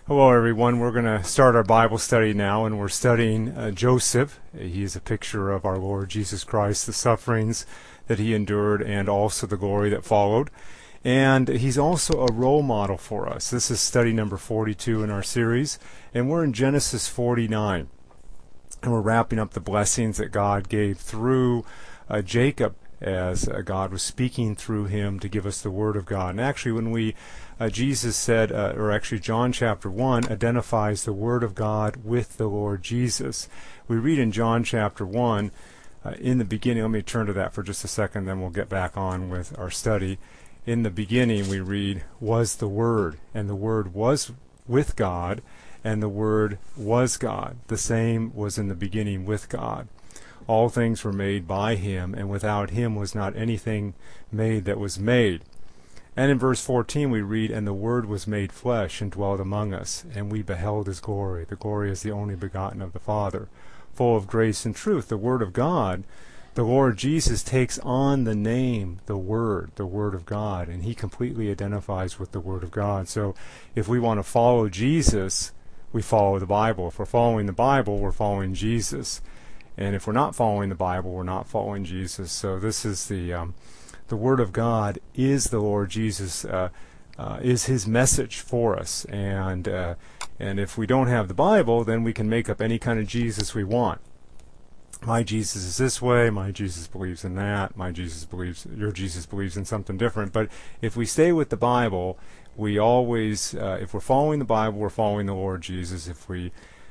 Hello everyone, we're going to start our Bible study now, and we're studying Joseph. He is a picture of our Lord Jesus Christ, the sufferings that he endured and also the glory that followed. And he's also a role model for us. This is study number 42 in our series, and we're in Genesis 49. And we're wrapping up the blessings that God gave through Jacob as God was speaking through him to give us the Word of God. And actually when Jesus said, or actually John chapter 1 identifies the Word of God with the Lord Jesus. We read in John chapter 1, in the beginning, let me turn to that for just a second, then we'll get back on with our study. In the beginning we read, was the Word, and the Word was with God, and the Word was God. The same was in the beginning with God. All things were made by him, and without him was not anything made that was made. And in verse 14 we read, and the Word was made flesh and dwelt among us, and we beheld his glory. The glory is the only begotten of the Father, full of grace and truth. The Word of God, the Lord Jesus takes on the name, the Word of God, and he completely identifies with the Word of God. So if we want to follow Jesus, we follow the Bible. If we're following the Bible, we're following Jesus. And if we're not following the Bible, we're not following Jesus. So this is the Word of God is the Lord Jesus, is his message for us. And if we don't have the Bible, then we can make up any kind of Jesus we want. My Jesus is this way, my Jesus believes in that, your Jesus believes in something different. But if we stay with the Bible, we always, if we're following the Bible, we're following the Lord Jesus. If we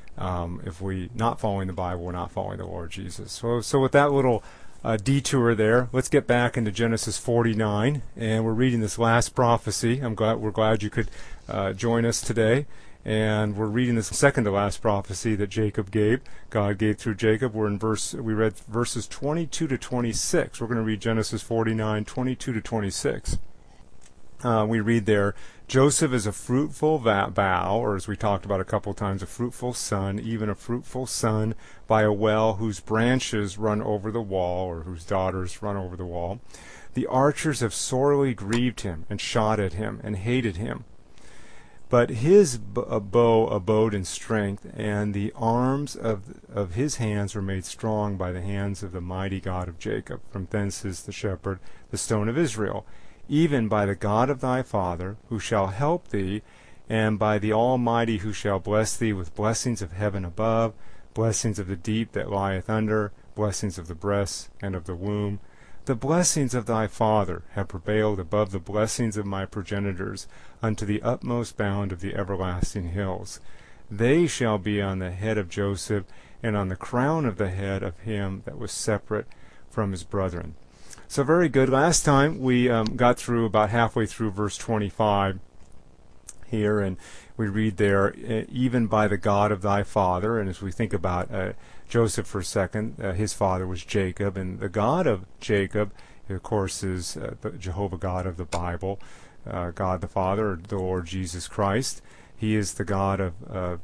not following the Bible, we're not following the Lord Jesus. So with that little detour there, let's get back into Genesis 49, and we're reading this last prophecy. We're glad you could join us today, and we're reading this second to last prophecy that God gave through Jacob. We read verses 22 to 26. We're going to read Genesis 49, 22 to 26. We read there, Joseph is a fruitful bough, or as we talked about a couple of times, a fruitful son, even a fruitful son by a well whose branches run over the wall, or whose daughters run over the wall. The archers have sorely grieved him, and shot at him, and hated him. But his bow abode in strength, and the arms of his hands were made strong by the hands of the mighty God of Jacob. From thence is the shepherd, the stone of Israel. Even by the God of thy father, who shall help thee, and by the Almighty, who shall bless thee with blessings of heaven above, blessings of the deep that lieth under, blessings of the breast and of the womb. The blessings of thy father have prevailed above the blessings of my progenitors unto the utmost bound of the everlasting hills. They shall be on the head of Joseph, and on the crown of the head of him that was separate from his brethren. So very good. Last time we got through about halfway through verse 25 here, and we read there, even by the God of thy father. And as we think about Joseph for a second, his father was Jacob, and the God of Jacob, of course, is the Jehovah God of the Bible, God the Father, or the Lord Jesus Christ. He is the God of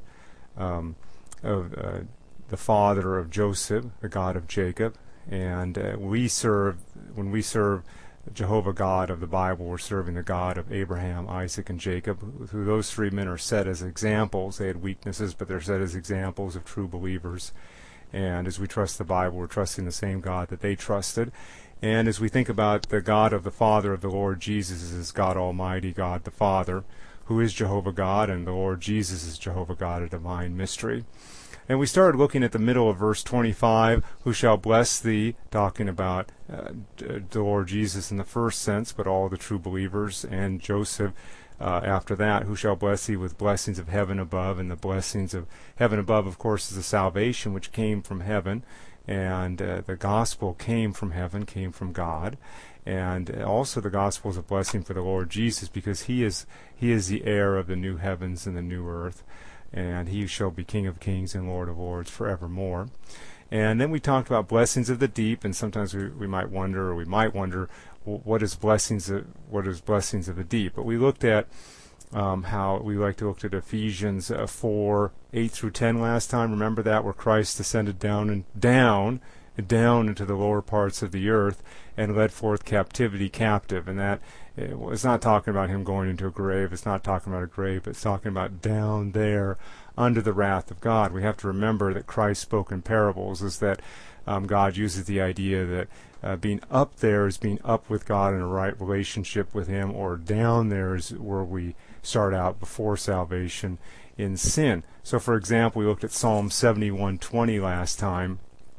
the father of Joseph, the God of Jacob. And when we serve Jehovah God of the Bible, we're serving the God of Abraham, Isaac, and Jacob, who those three men are set as examples. They had weaknesses, but they're set as examples of true believers. And as we trust the Bible, we're trusting the same God that they trusted. And as we think about the God of the Father of the Lord Jesus is God Almighty, God the Father, who is Jehovah God, and the Lord Jesus is Jehovah God, a divine mystery. And we started looking at the middle of verse 25, who shall bless thee, talking about the Lord Jesus in the first sense, but all the true believers, and Joseph after that, who shall bless thee with blessings of heaven above. And the blessings of heaven above, of course, is the salvation which came from heaven, and the gospel came from heaven, came from God. And also the gospel is a blessing for the Lord Jesus, because he is the heir of the new heavens and the new earth, and he shall be King of kings and Lord of lords forevermore. And then we talked about blessings of the deep, and sometimes we might wonder, what is blessings of the deep? But we looked at how we looked at Ephesians 4, 8 through 10 last time. Remember that, where Christ descended down into the lower parts of the earth and led forth captivity captive, and that It's not talking about him going into a grave. It's not talking about a grave. It's talking about down there under the wrath of God. We have to remember that Christ spoke in parables, is that God uses the idea that being up there is being up with God in a right relationship with him, or down there is where we start out before salvation in sin. So, for example, we looked at Psalm 71:20 last time.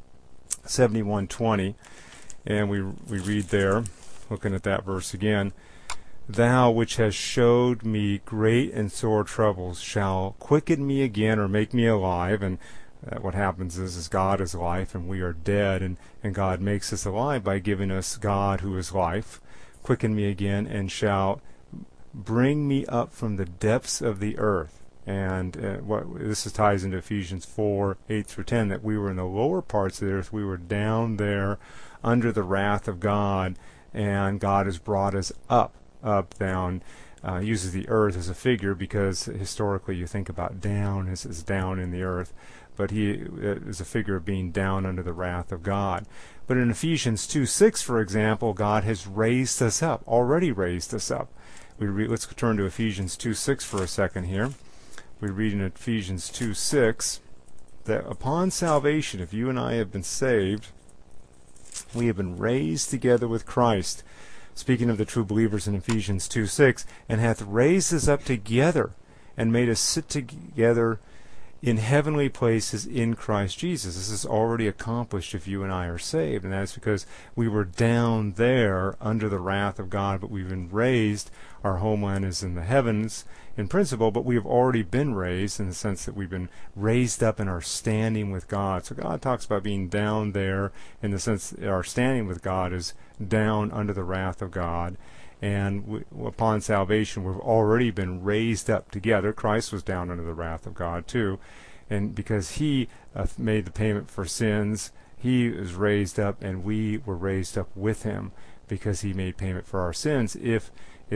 71:20, and we read there, looking at that verse again, "Thou which hast showed me great and sore troubles shall quicken me again, or make me alive." And what happens is God is life and we are dead, and God makes us alive by giving us God who is life. "Quicken me again, and shall bring me up from the depths of the earth." And this ties into Ephesians 4:8-10, that we were in the lower parts of the earth. We were down there under the wrath of God, and God has brought us up, down. Uses the earth as a figure because historically you think about down as down in the earth, but he is a figure of being down under the wrath of God. But in Ephesians 2:6, for example, God has raised us up, already raised us up. Let's turn to Ephesians 2:6 for a second here. We read in Ephesians 2:6 that upon salvation, if you and I have been saved, we have been raised together with Christ. Speaking of the true believers in Ephesians 2:6, and hath raised us up together and made us sit together in heavenly places in Christ Jesus. This is already accomplished if you and I are saved, and that's because we were down there under the wrath of God, but we've been raised. Our homeland is in the heavens in principle, but we have already been raised in the sense that we've been raised up in our standing with God. So God talks about being down there in the sense that our standing with God is down under the wrath of God. And upon salvation, we've already been raised up together. Christ was down under the wrath of God too. And because he made the payment for sins, he is raised up, and we were raised up with him because he made payment for our sins if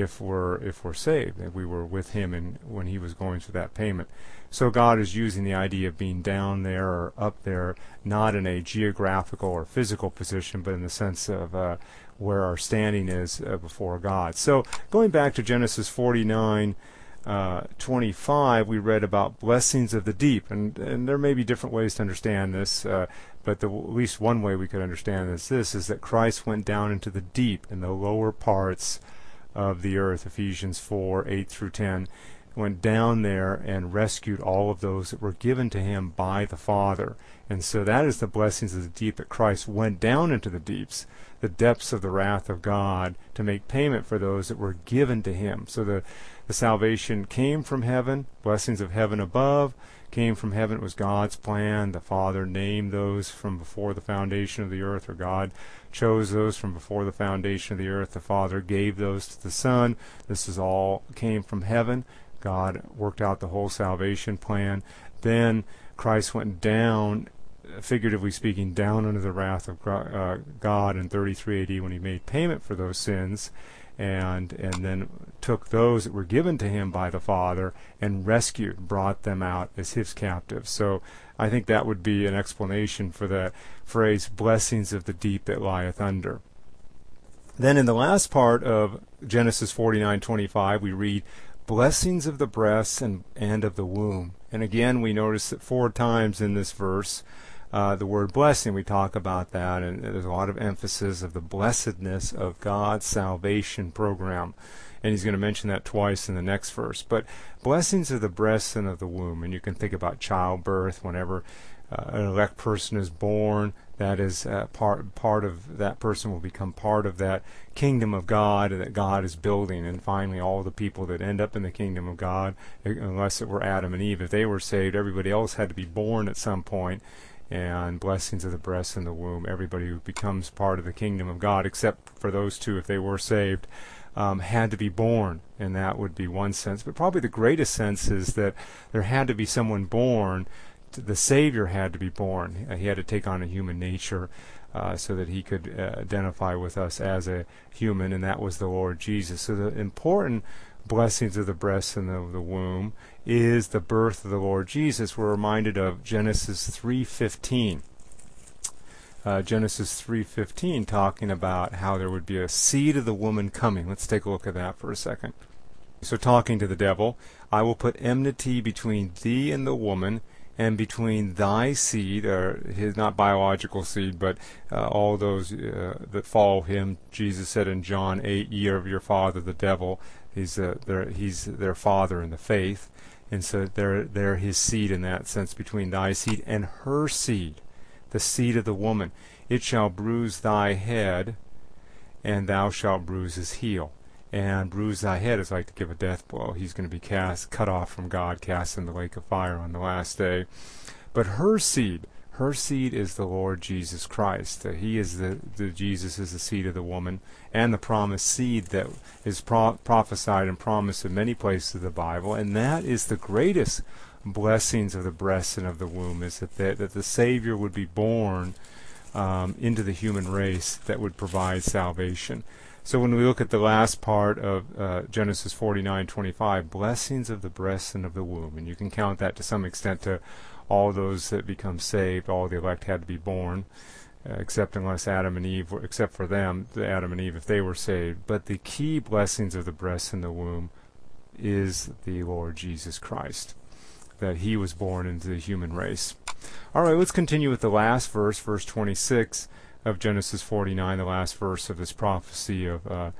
we're saved, and we were with him when he was going through that payment. So God is using the idea of being down there or up there, not in a geographical or physical position, but in the sense of where our standing is before God. So going back to Genesis 49:25, we read about blessings of the deep, and there may be different ways to understand this, but at least one way we could understand this is that Christ went down into the deep, in the lower parts of the earth. Ephesians 4:8-10, went down there and rescued all of those that were given to him by the Father. And so that is the blessings of the deep, that Christ went down into the deeps, the depths of the wrath of God, to make payment for those that were given to him. So the salvation came from heaven, blessings of heaven above came from heaven. It was God's plan. The Father named those from before the foundation of the earth, or God chose those from before the foundation of the earth. The Father gave those to the Son. This is all came from heaven. God worked out the whole salvation plan. Then Christ went down, figuratively speaking, down under the wrath of God in 33 AD when he made payment for those sins, and then took those that were given to him by the Father and rescued, brought them out as his captives. So I think that would be an explanation for that phrase, blessings of the deep that lieth under. Then in the last part of Genesis 49:25, we read, blessings of the breasts and of the womb. And again, we notice that 4 times in this verse, the word blessing, we talk about that, and there's a lot of emphasis of the blessedness of God's salvation program. And he's going to mention that twice in the next verse. But blessings of the breasts and of the womb. And you can think about childbirth. Whenever an elect person is born, that is part of that person will become part of that kingdom of God that God is building. And finally, all the people that end up in the kingdom of God, unless it were Adam and Eve, if they were saved, everybody else had to be born at some point. And blessings of the breast and the womb, everybody who becomes part of the kingdom of God, except for those two, if they were saved, had to be born. And that would be one sense. But probably the greatest sense is that there had to be someone born. The Savior had to be born. He had to take on a human nature so that he could identify with us as a human, and that was the Lord Jesus. So the important blessings of the breast and of the womb is the birth of the Lord Jesus. We're reminded of Genesis 3:15. Genesis 3:15, talking about how there would be a seed of the woman coming. Let's take a look at that for a second. So talking to the devil, I will put enmity between thee and the woman, and between thy seed, or his not biological seed, but all those that follow him. Jesus said in John 8, ye are of your father the devil. He's their father in the faith. And so they're his seed in that sense, between thy seed and her seed, the seed of the woman. It shall bruise thy head, and thou shalt bruise his heel. And bruise thy head is like to give a death blow. He's going to be cut off from God, cast in the lake of fire on the last day. But her seed is the Lord Jesus Christ. He is Jesus is the seed of the woman, and the promised seed that is prophesied and promised in many places of the Bible. And that is the greatest blessings of the breast and of the womb, is that the Savior would be born into the human race that would provide salvation. So when we look at the last part of Genesis 49:25, blessings of the breast and of the womb, and you can count that to some extent to all those that become saved. All the elect had to be born, except Adam and Eve, except for them, Adam and Eve, if they were saved. But the key blessings of the breast and the womb is the Lord Jesus Christ, that he was born into the human race. All right, let's continue with the last verse, verse 26 of Genesis 49, the last verse of this prophecy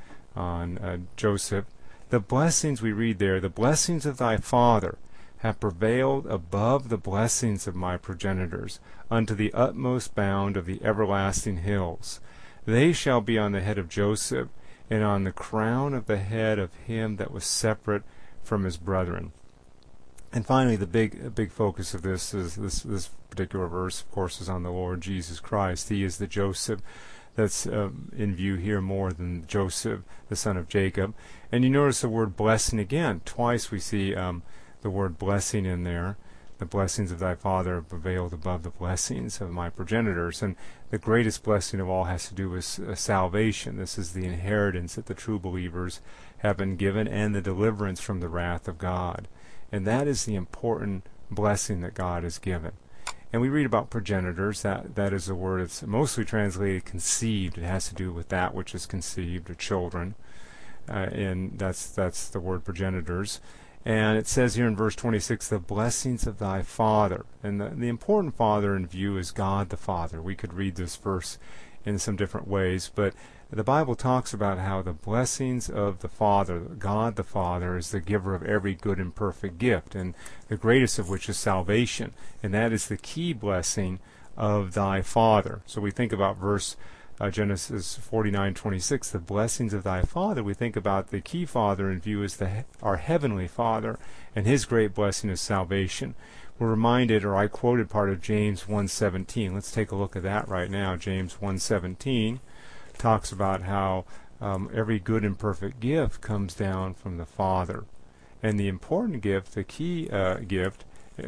on Joseph. The blessings we read there, the blessings of thy father have prevailed above the blessings of my progenitors, unto the utmost bound of the everlasting hills. They shall be on the head of Joseph, and on the crown of the head of him that was separate from his brethren. And finally, the big focus of this particular verse, of course, is on the Lord Jesus Christ. He is the Joseph that's in view here more than Joseph, the son of Jacob. And you notice the word blessing again. Twice we see the word blessing in there. The blessings of thy father have prevailed above the blessings of my progenitors. And the greatest blessing of all has to do with salvation. This is the inheritance that the true believers have been given, and the deliverance from the wrath of God. And that is the important blessing that God has given. And we read about progenitors. That is a word that's mostly translated conceived. It has to do with that which is conceived, or children. And that's the word progenitors. And it says here in verse 26, the blessings of thy father. And the important father in view is God the Father. We could read this verse in some different ways, but the Bible talks about how the blessings of the Father, God the Father, is the giver of every good and perfect gift, and the greatest of which is salvation. And that is the key blessing of thy Father. So we think about Genesis 49:26, the blessings of thy Father. We think about the key Father in view as our Heavenly Father, and his great blessing is salvation. We're reminded, or I quoted part of James 1:17. Let's take a look at that right now. James 1:17 talks about how every good and perfect gift comes down from the Father. And the important gift, the key gift,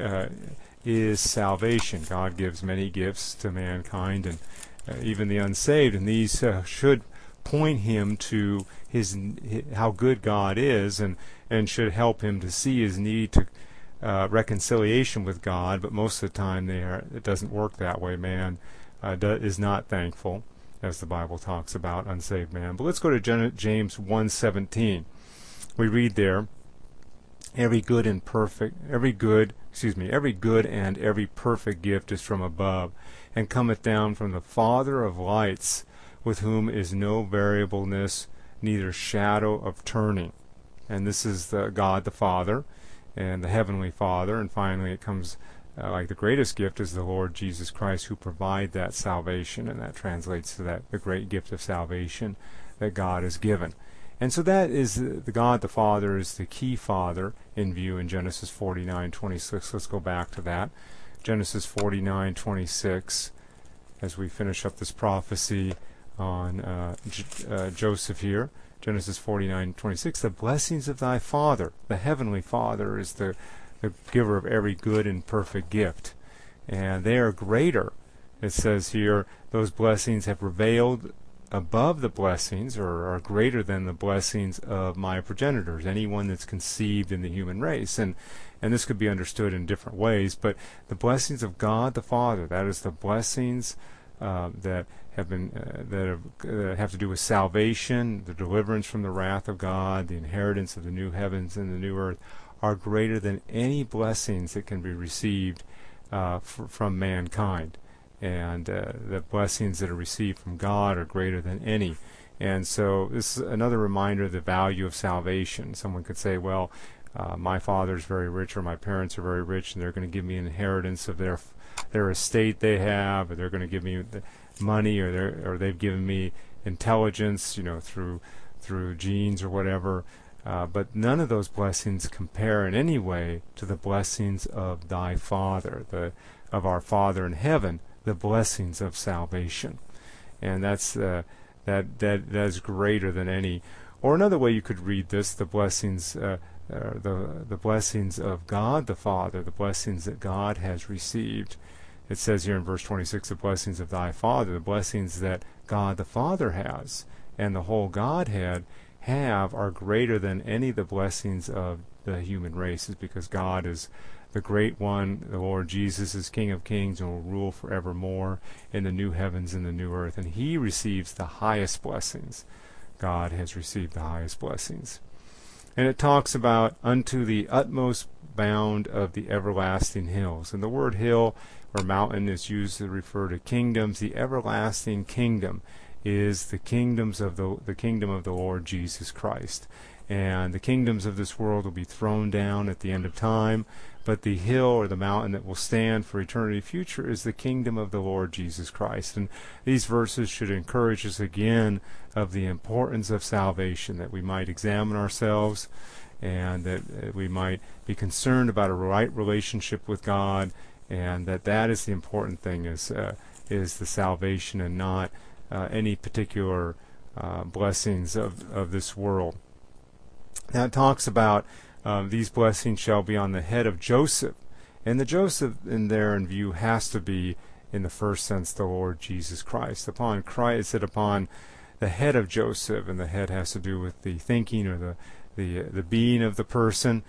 is salvation. God gives many gifts to mankind, and even the unsaved, and these should point him to how good God is, and should help him to see his need to reconciliation with God. But most of the time it doesn't work that way. Man is not thankful, as the Bible talks about, unsaved man. But let's go to James 1:17. We read there, every good and every good and every perfect gift is from above, and cometh down from the Father of lights, with whom is no variableness, neither shadow of turning. And this is the God the Father, and the Heavenly Father. And finally it comes like the greatest gift is the Lord Jesus Christ, who provide that salvation, and that translates to the great gift of salvation that God has given. And so that is the God the Father is the key Father in view in Genesis 49:26. Let's go back to that. Genesis 49:26, as we finish up this prophecy on Joseph here. Genesis 49:26, the blessings of thy Father, the Heavenly Father, is the giver of every good and perfect gift. And they are greater. It says here, those blessings have prevailed above the blessings, or are greater than the blessings of my progenitors, anyone that's conceived in the human race. And this could be understood in different ways, but the blessings of God the Father, that is the blessings that have to do with salvation, the deliverance from the wrath of God, the inheritance of the new heavens and the new earth, are greater than any blessings that can be received from mankind. And the blessings that are received from God are greater than any. And so this is another reminder of the value of salvation. Someone could say, well, my father's very rich, or my parents are very rich, and they're going to give me an inheritance of their estate they have, or they're going to give me money, or they've given me intelligence, through genes or whatever. But none of those blessings compare in any way to the blessings of thy Father, of our Father in heaven, the blessings of salvation. And that's that is greater than any. Or another way you could read this: the blessings, the blessings of God the Father, the blessings that God has received. It says here in verse 26, the blessings of thy Father, the blessings that God the Father has, and the whole Godhead have, are greater than any of the blessings of the human races, because God is the great one. The Lord Jesus is King of kings and will rule forevermore in the new heavens and the new earth, and he receives the highest blessings. God has received the highest blessings. And it talks about unto the utmost bound of the everlasting hills. And the word hill or mountain is used to refer to kingdoms. The everlasting kingdom is the kingdoms of the kingdom of the Lord Jesus Christ. And the kingdoms of this world will be thrown down at the end of time, but the hill or the mountain that will stand for eternity future is the kingdom of the Lord Jesus Christ. And these verses should encourage us again of the importance of salvation, that we might examine ourselves, and that we might be concerned about a right relationship with God, and that is the important thing, is the salvation, and not any particular blessings of this world. Now it talks about these blessings shall be on the head of Joseph. And the Joseph in there in view has to be, in the first sense, the Lord Jesus Christ. Upon Christ, it said upon the head of Joseph, and the head has to do with the thinking or the being of the person.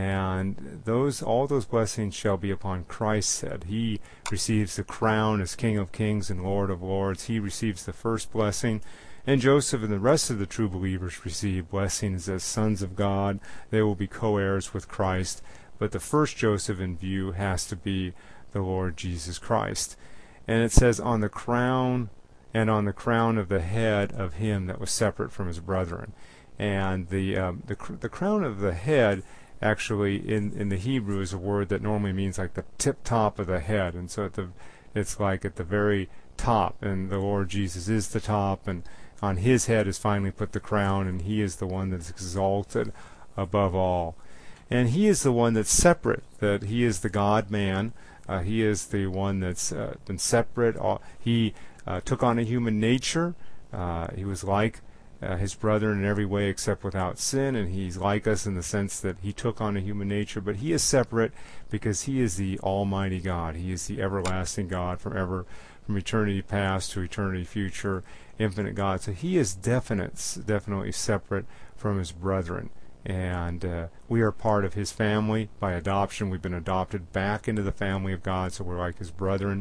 And all those blessings shall be upon Christ's head. He receives the crown as King of kings and Lord of lords. He receives the first blessing. And Joseph and the rest of the true believers receive blessings as sons of God. They will be co-heirs with Christ. But the first Joseph in view has to be the Lord Jesus Christ. And it says, on the crown, and on the crown of the head of him that was separate from his brethren. And the crown of the head, actually in the Hebrew, is a word that normally means like the tip top of the head. And so it's like at the very top. And the Lord Jesus is the top, and on his head is finally put the crown, and he is the one that's exalted above all. And he is the one that's separate, that he is the God-man. He is the one that's been separate. He took on a human nature. He was like his brother in every way except without sin, and he's like us in the sense that he took on a human nature, but he is separate because he is the Almighty God. He is the everlasting God from eternity past to eternity future, infinite God. So he is definitely separate from his brethren. And we are part of his family by adoption. We've been adopted back into the family of God, so we're like his brethren.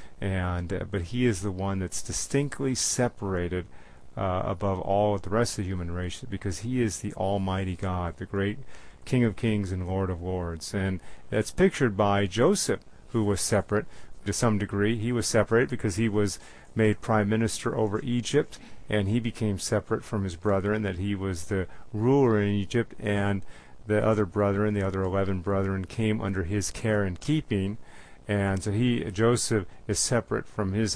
But he is the one that's distinctly separated above all of the rest of the human race, because he is the Almighty God, the great King of kings and Lord of lords. And that's pictured by Joseph, who was separate to some degree. He was separated because he was made prime minister over Egypt, and he became separate from his brethren, that he was the ruler in Egypt, and the other brethren, the other 11 brethren, came under his care and keeping. And so Joseph is separate from his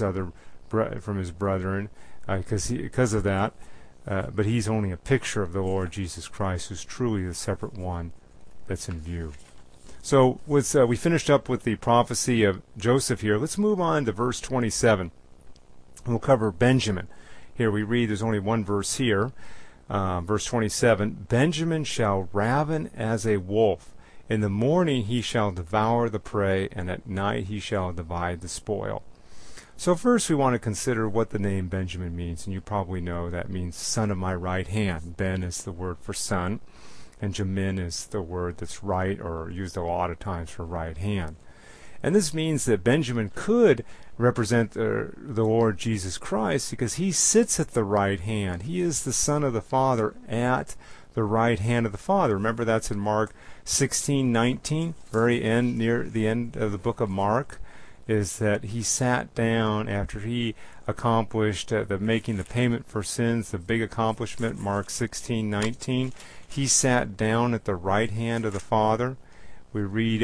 brethren because of that. But he's only a picture of the Lord Jesus Christ, who's truly the separate one that's in view. So we finished up with the prophecy of Joseph here. Let's move on to verse 27. We'll cover Benjamin. Here we read, there's only one verse here, verse 27, Benjamin shall raven as a wolf. In the morning he shall devour the prey, and at night he shall divide the spoil. So first we want to consider what the name Benjamin means, and you probably know that means son of my right hand. Ben is the word for son, and Jamin is the word that's right, or used a lot of times for right hand. And this means that Benjamin could represent the Lord Jesus Christ because he sits at the right hand. He is the Son of the Father at the right hand of the Father. Remember, that's in Mark 16:19, very end, near the end of the book of Mark, is that he sat down after he accomplished the making the payment for sins, the big accomplishment, Mark 16:19. He sat down at the right hand of the Father. We read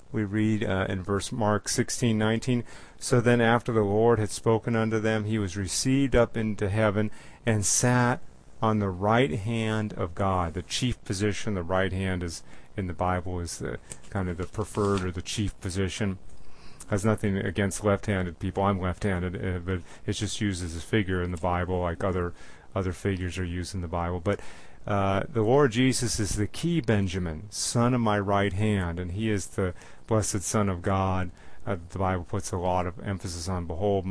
in verse Mark 16:19. So then, after the Lord had spoken unto them, he was received up into heaven and sat on the right hand of God. The chief position, the right hand, is in the Bible is the kind of the preferred or the chief position. Has nothing against left-handed people. I'm left-handed, but it's just used as a figure in the Bible, like other figures are used in the Bible. But the Lord Jesus is the key Benjamin, son of my right hand, and he is the blessed Son of God. The Bible puts a lot of emphasis on, behold,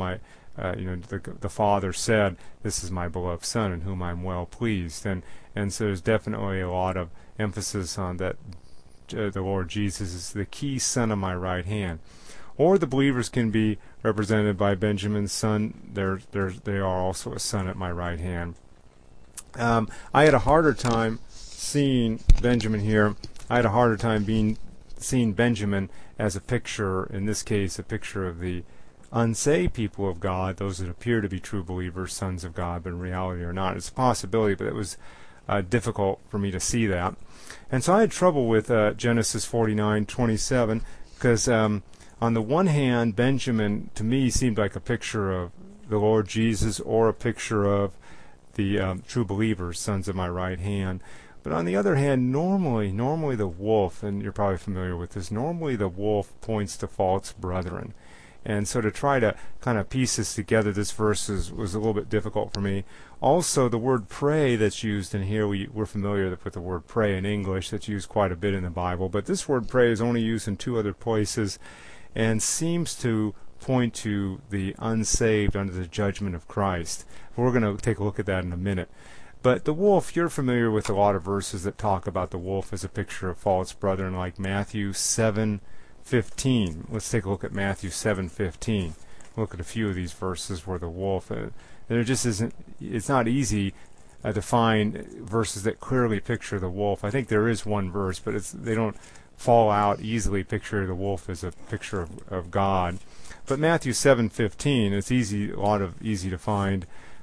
the Father said, this is my beloved Son in whom I'm well pleased. And so there's definitely a lot of emphasis on that the Lord Jesus is the key Son of my right hand. Or the believers can be represented by Benjamin's son. They are also a son at my right hand. I had a harder time seeing Benjamin here. I had a harder time seeing Benjamin as a picture, in this case, a picture of the unsaved people of God, those that appear to be true believers, sons of God, but in reality are not. It's a possibility, but it was difficult for me to see that. And so I had trouble with Genesis 49:27, because on the one hand, Benjamin, to me, seemed like a picture of the Lord Jesus or a picture of the true believers, sons of my right hand. But on the other hand, normally the wolf, and you're probably familiar with this, normally the wolf points to false brethren. And so to try to kind of piece this together, this verse was a little bit difficult for me. Also, the word pray that's used in here, we're familiar with the word pray in English. That's used quite a bit in the Bible. But this word pray is only used in 2 other places and seems to point to the unsaved under the judgment of Christ. We're going to take a look at that in a minute. But the wolf, you're familiar with a lot of verses that talk about the wolf as a picture of false brethren, like Matthew 7:15. Let's take a look at Matthew 7:15. Look at a few of these verses where the wolf, there just isn't, it's not easy to find verses that clearly picture the wolf. I think there is one verse, but they don't fall out easily, picture the wolf as a picture of God. But Matthew 7:15, it's easy to find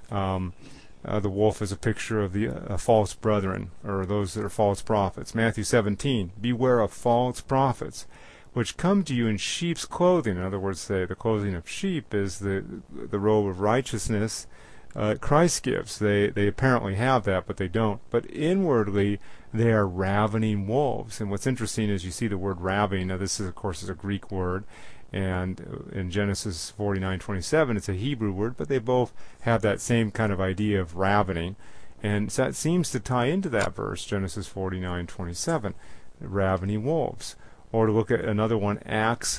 the wolf as a picture of the false brethren, or those that are false prophets. Matthew 17, beware of false prophets, which come to you in sheep's clothing. In other words, the clothing of sheep is the robe of righteousness Christ gives. They apparently have that, but they don't. But inwardly, they are ravening wolves. And what's interesting is you see the word ravening. Now, this is, of course, is a Greek word. And in Genesis 49:27, it's a Hebrew word, but they both have that same kind of idea of ravening. And so that seems to tie into that verse, Genesis 49:27, ravening wolves. Or to look at another one, Acts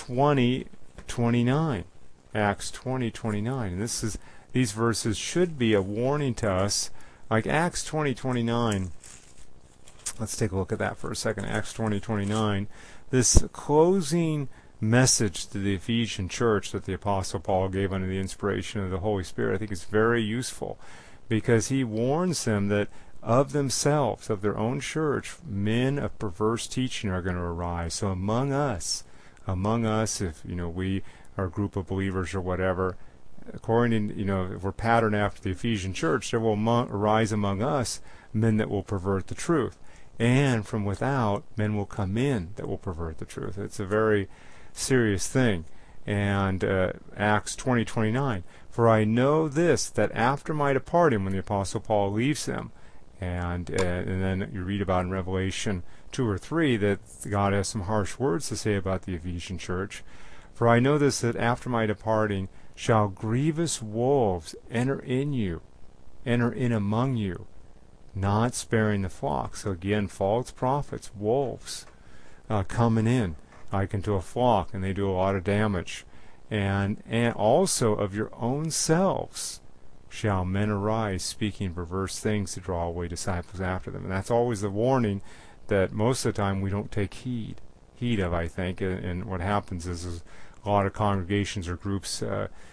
20:29. Acts 20:29. And these verses should be a warning to us. Like Acts 20:29, let's take a look at that for a second. Acts 20:29, this closing message to the Ephesian church that the Apostle Paul gave under the inspiration of the Holy Spirit, I think is very useful, because he warns them that of themselves, of their own church, men of perverse teaching are going to arise. So among us, if we are a group of believers or whatever, according to, if we're patterned after the Ephesian church, there will arise among us men that will pervert the truth. And from without, men will come in that will pervert the truth. It's a very serious thing. And Acts 20:29, for I know this, that after my departing, when the Apostle Paul leaves them, and then you read about in Revelation 2 or 3 that God has some harsh words to say about the Ephesian church. For I know this, that after my departing shall grievous wolves enter in among you, not sparing the flock. So again, false prophets, wolves, coming in like into a flock, and they do a lot of damage. And also of your own selves shall men arise, speaking perverse things to draw away disciples after them. And that's always the warning, that most of the time we don't take heed heat of, I think. And what happens is a lot of congregations or groups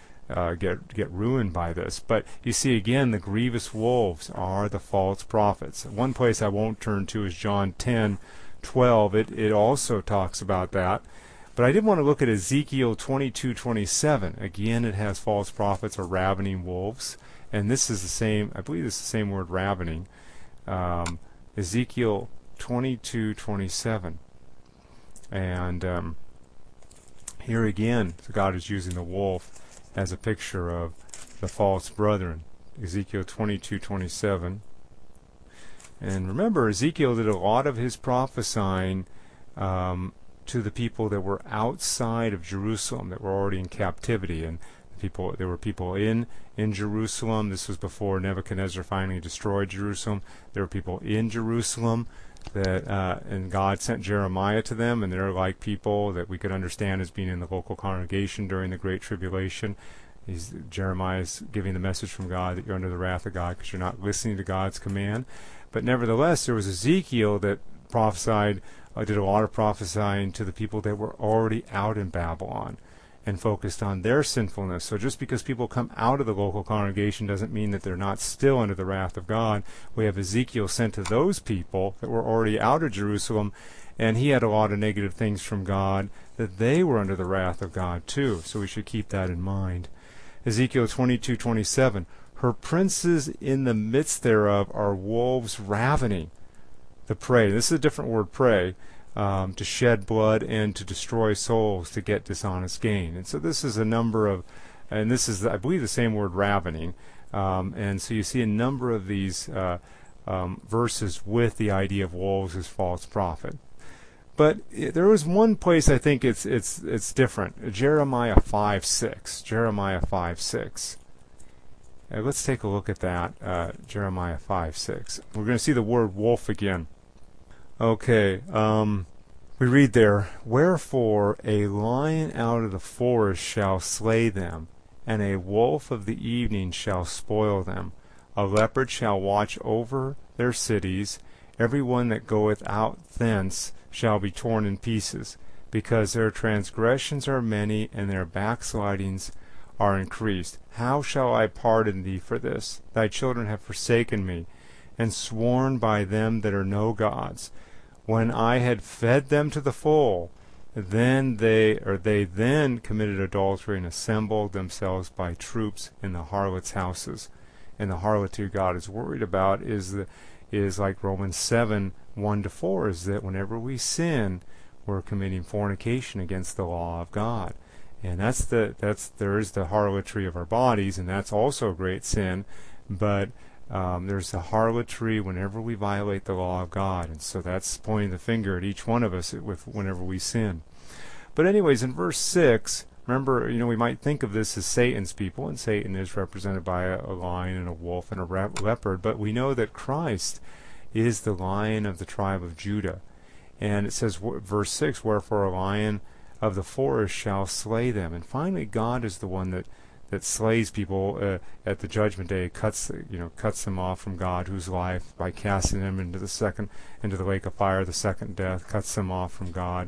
get ruined by this. But you see, again, the grievous wolves are the false prophets. One place I won't turn to is John 10:12. It also talks about that. But I did want to look at Ezekiel 22:27. Again, it has false prophets or ravening wolves. And this is the same, I believe this is the same word, ravening. Ezekiel 22:27. And here again, God is using the wolf as a picture of the false brethren. Ezekiel 22:27. And remember, Ezekiel did a lot of his prophesying to the people that were outside of Jerusalem, that were already in captivity. And there were people in Jerusalem. This was before Nebuchadnezzar finally destroyed Jerusalem. There were people in Jerusalem and God sent Jeremiah to them, and they're like people that we could understand as being in the local congregation during the Great Tribulation. Jeremiah's giving the message from God that you're under the wrath of God because you're not listening to God's command. But nevertheless, there was Ezekiel that prophesied, did a lot of prophesying to the people that were already out in Babylon and focused on their sinfulness. So just because people come out of the local congregation doesn't mean that they're not still under the wrath of God. We have Ezekiel sent to those people that were already out of Jerusalem, and he had a lot of negative things from God, that they were under the wrath of God too. So we should keep that in mind. Ezekiel 22:27. Her princes in the midst thereof are wolves ravening the prey. This is a different word, prey. To shed blood and to destroy souls to get dishonest gain. And so this is a number of, and this is, I believe, the same word, ravening. And so you see a number of these verses with the idea of wolves as false prophet. But there was one place I think it's different. Jeremiah 5:6. Jeremiah 5:6. Let's take a look at that. Jeremiah 5:6. We're going to see the word wolf again. Okay, we read there, wherefore a lion out of the forest shall slay them, and a wolf of the evening shall spoil them. A leopard shall watch over their cities. Every one that goeth out thence shall be torn in pieces, because their transgressions are many, and their backslidings are increased. How shall I pardon thee for this? Thy children have forsaken me, and sworn by them that are no gods. When I had fed them to the full, then they then committed adultery and assembled themselves by troops in the harlots' houses. And the harlotry God is worried about is like Romans 7:1-4, is that whenever we sin, we're committing fornication against the law of God. And there is the harlotry of our bodies, and that's also a great sin. But there's the harlotry whenever we violate the law of God, and so that's pointing the finger at each one of us whenever we sin. But anyways, in verse 6, remember, we might think of this as Satan's people, and Satan is represented by a lion and a wolf and a leopard, but we know that Christ is the Lion of the tribe of Judah. And it says, verse 6, wherefore a lion of the forest shall slay them. And finally, God is the one that slays people at the judgment day, cuts them off from God, whose life, by casting them into the lake of fire, the second death, cuts them off from God.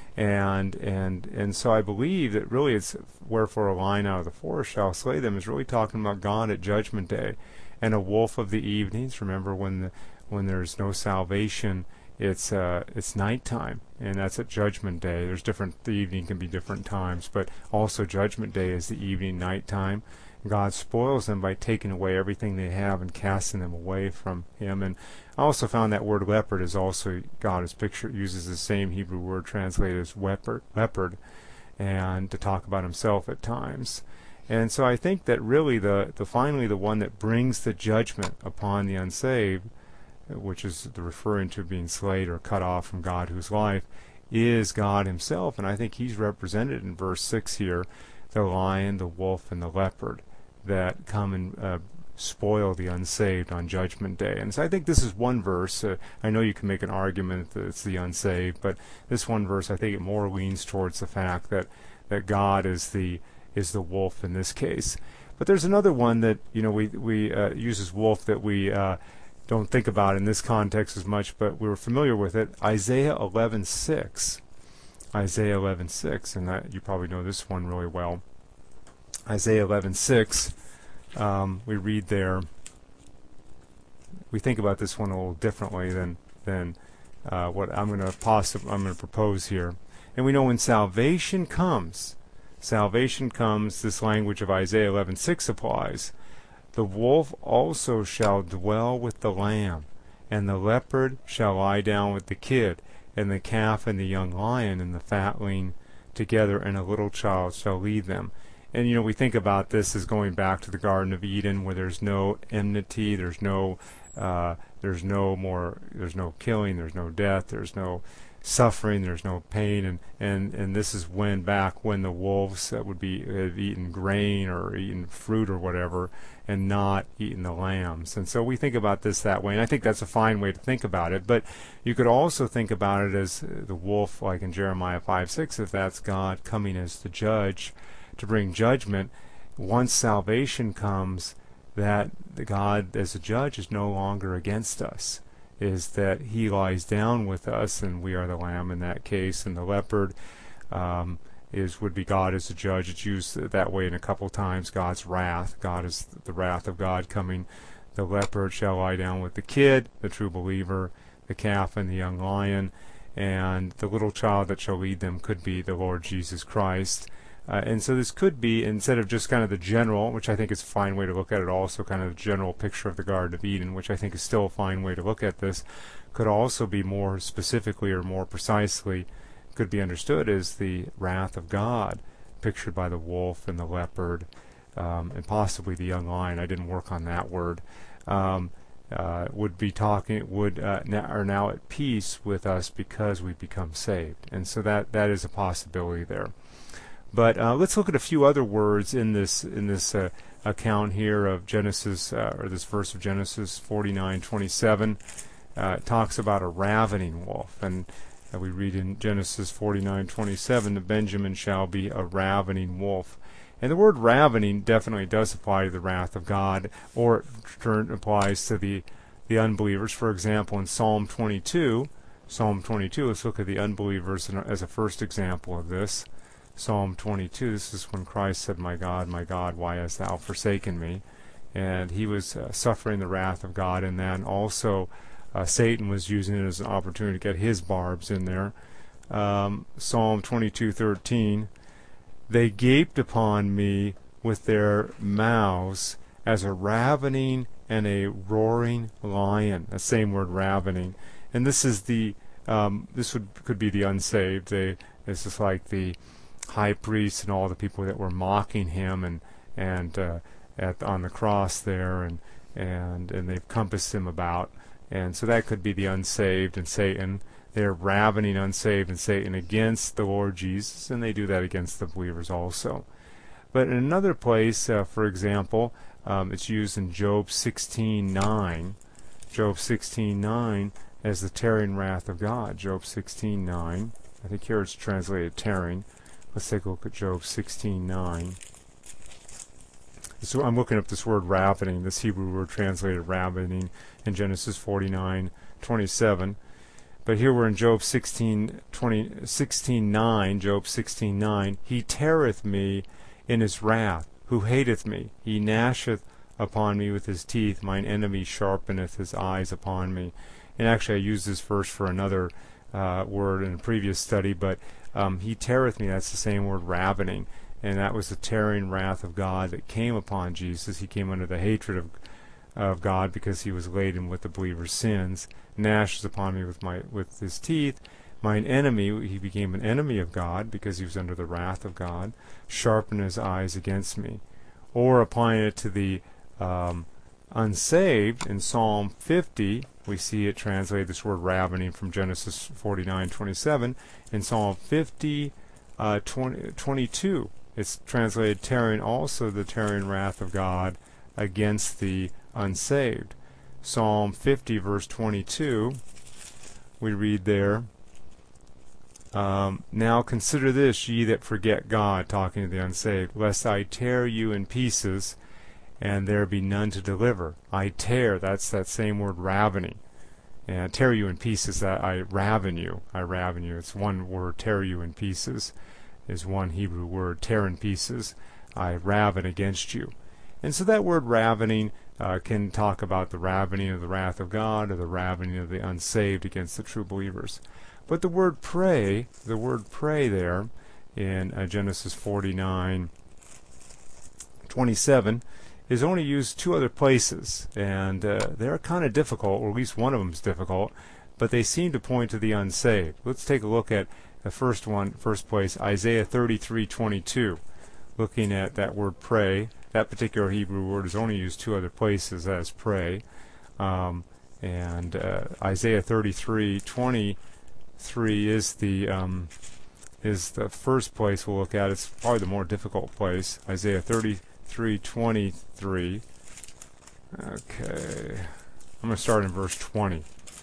And so I believe that really it's wherefore a lion out of the forest shall slay them is really talking about God at judgment day. And a wolf of the evenings, remember when there's no salvation, it's nighttime, and that's at judgment day. The evening can be different times, but also judgment day is the evening, nighttime. God spoils them by taking away everything they have and casting them away from him. And I also found that word leopard is also, God is uses the same Hebrew word translated as leopard, and to talk about himself at times. And so I think that really finally the one that brings the judgment upon the unsaved, which is referring to being slayed or cut off from God, whose life is God himself. And I think he's represented in verse 6 here, the lion, the wolf, and the leopard that come and spoil the unsaved on judgment day. And so I think this is one verse. I know you can make an argument that it's the unsaved, but this one verse, I think it more leans towards the fact that God is the wolf in this case. But there's another one that we uses wolf that we don't think about in this context as much, but we were familiar with it. Isaiah 11:6. Isaiah 11:6, and that you probably know this one really well. Isaiah 11:6, we read there. We think about this one a little differently than what I'm going to propose here. And we know when salvation comes, this language of Isaiah 11:6 applies. The wolf also shall dwell with the lamb, and the leopard shall lie down with the kid, and the calf and the young lion and the fatling together, and a little child shall lead them. And we think about this as going back to the Garden of Eden, where there's no enmity, there's no killing, there's no death, there's no suffering, there's no pain, and this is when the wolves that would be have eaten grain or eaten fruit or whatever, and not eaten the lambs. And so we think about this that way, and I think that's a fine way to think about it. But you could also think about it as the wolf, like in Jeremiah 5:6, if that's God coming as the judge to bring judgment. Once salvation comes, that God as a judge is no longer against us, is that he lies down with us, and we are the lamb in that case, and the leopard would be God as a judge. It's used that way in a couple times. God's wrath. God is the wrath of God coming. The leopard shall lie down with the kid, the true believer, the calf and the young lion, and the little child that shall lead them could be the Lord Jesus Christ. And so this could be, instead of just kind of the general, which I think is a fine way to look at it, also kind of the general picture of the Garden of Eden, which I think is still a fine way to look at this, could also be more specifically or more precisely could be understood as the wrath of God, pictured by the wolf and the leopard, and possibly the young lion. I didn't work on that word. Are now at peace with us because we've become saved. And so that is a possibility there. But let's look at a few other words in this account here of Genesis, or this verse of Genesis 49:27. It talks about a ravening wolf, and we read in Genesis 49:27, "The Benjamin shall be a ravening wolf." And the word ravening definitely does apply to the wrath of God, or it applies to the unbelievers. For example, in Psalm 22, let's look at the unbelievers as a first example of this. Psalm 22, this is when Christ said, my God, why hast thou forsaken me?" And he was suffering the wrath of God, and then also Satan was using it as an opportunity to get his barbs in there. Psalm 22:13, "They gaped upon me with their mouths as a ravening and a roaring lion." The same word, ravening. And this is could be the unsaved. This is like the high priest and all the people that were mocking him and on the cross there, and they've compassed him about. And so that could be the unsaved and Satan. They're ravening unsaved and Satan against the Lord Jesus, and they do that against the believers also. But in another place, for example, it's used in Job 16:9. Job 16:9 as the tearing wrath of God. Job 16:9. I think here it's translated tearing. Let's take a look at Job 16:9. So I'm looking up this word ravening, this Hebrew word translated ravening in Genesis 49:27. But here we're in Job 16:9. Job 16:9. "He teareth me in his wrath, who hateth me. He gnasheth upon me with his teeth. Mine enemy sharpeneth his eyes upon me." And actually I used this verse for another word in a previous study, but he teareth me, that's the same word, ravening. And that was the tearing wrath of God that came upon Jesus. He came under the hatred of God because he was laden with the believer's sins. Gnashes upon me with his teeth. Mine enemy, he became an enemy of God because he was under the wrath of God. Sharpened his eyes against me. Or applying it to the unsaved, in Psalm 50, we see it translated, this word ravening from Genesis 49:27. In Psalm 50, 22, it's translated tearing, also the tearing wrath of God against the unsaved. Psalm 50, verse 22, we read there, "Now consider this, ye that forget God," talking to the unsaved, "lest I tear you in pieces, and there be none to deliver." I tear, that's that same word, ravening. And tear you in pieces, that I raven you. I raven you. It's one word, tear you in pieces, is one Hebrew word, tear in pieces. I raven against you. And so that word ravening can talk about the ravening of the wrath of God or the ravening of the unsaved against the true believers. But the word pray there in Genesis 49:27 is only used two other places, and they're kind of difficult, or at least one of them is difficult, but they seem to point to the unsaved. Let's take a look at the first place, Isaiah 33:22. Looking at that word pray, that particular Hebrew word is only used two other places as pray, and Isaiah 33:23 is the first place we'll look at. It's probably the more difficult place. Isaiah 33:23. Okay, I'm going to start in verse 20.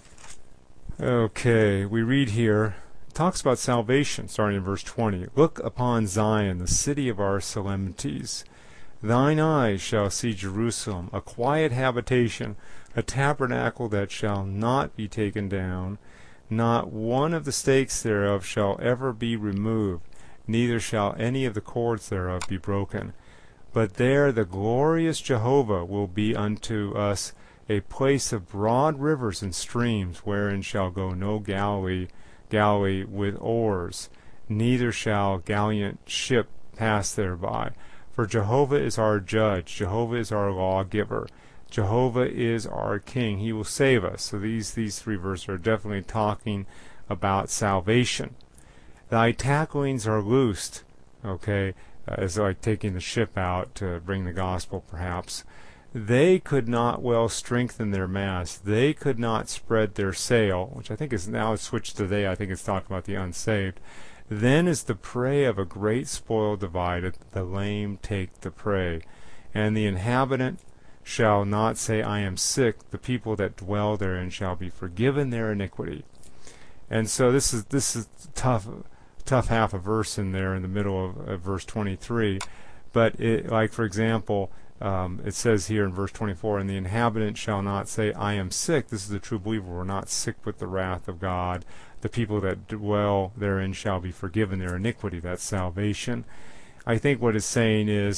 Okay, we read here. Talks about salvation, starting in verse 20. Look upon Zion, the city of our solemnities. Thine eyes shall see Jerusalem, a quiet habitation, a tabernacle that shall not be taken down. Not one of the stakes thereof shall ever be removed, neither shall any of the cords thereof be broken. But there the glorious Jehovah will be unto us a place of broad rivers and streams, wherein shall go no galley with oars, neither shall gallant ship pass thereby. For Jehovah is our judge, Jehovah is our lawgiver, Jehovah is our king. He will save us. So these three verses are definitely talking about salvation. Thy tacklings are loosed. Okay, it's like taking the ship out to bring the gospel, perhaps. They could not well strengthen their mast. They could not spread their sail, which I think is now switched to they. I think it's talking about the unsaved. Then is the prey of a great spoil divided. The lame take the prey. And the inhabitant shall not say, I am sick. The people that dwell therein shall be forgiven their iniquity. And so this is tough half a verse in there in the middle of verse 23. But like, for example, it says here in verse 24, and the inhabitant shall not say, I am sick. This is the true believer. We're not sick with the wrath of God. The people that dwell therein shall be forgiven their iniquity. That's salvation. I think what it's saying is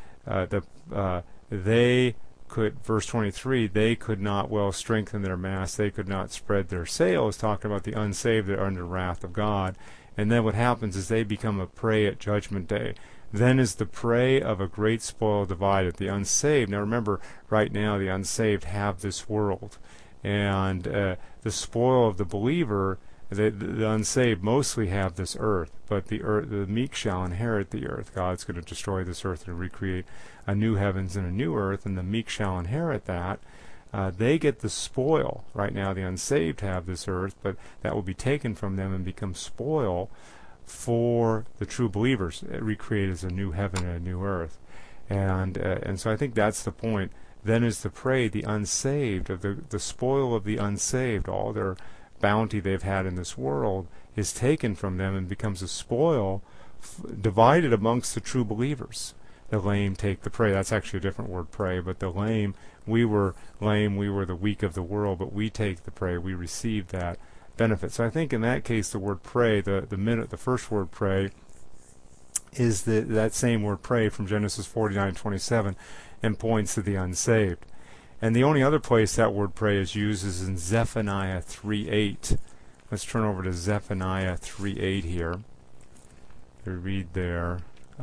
they could, verse 23, they could not well strengthen their mast. They could not spread their sails, talking about the unsaved that are under the wrath of God. And then what happens is they become a prey at Judgment Day. Then is the prey of a great spoil divided. The unsaved, now remember, right now the unsaved have this world. And the spoil of the believer, the unsaved mostly have this earth. But the meek shall inherit the earth. God's going to destroy this earth and recreate a new heavens and a new earth, and the meek shall inherit that. They get the spoil. Right now the unsaved have this earth, but that will be taken from them and become spoil for the true believers, recreated as a new heaven and a new earth. And so I think that's the point. Then is the prey, the unsaved, of the spoil of the unsaved. All their bounty they've had in this world is taken from them and becomes a spoil divided amongst the true believers. The lame take the prey. That's actually a different word, prey, but the lame, we were lame, we were the weak of the world, but we take the prey, we receive that benefit. So I think in that case the word pray, the first word pray, is that same word pray from Genesis 49:27 and points to the unsaved. And the only other place that word pray is used is in Zephaniah 3:8. Let's turn over to Zephaniah 3:8 here. We read there,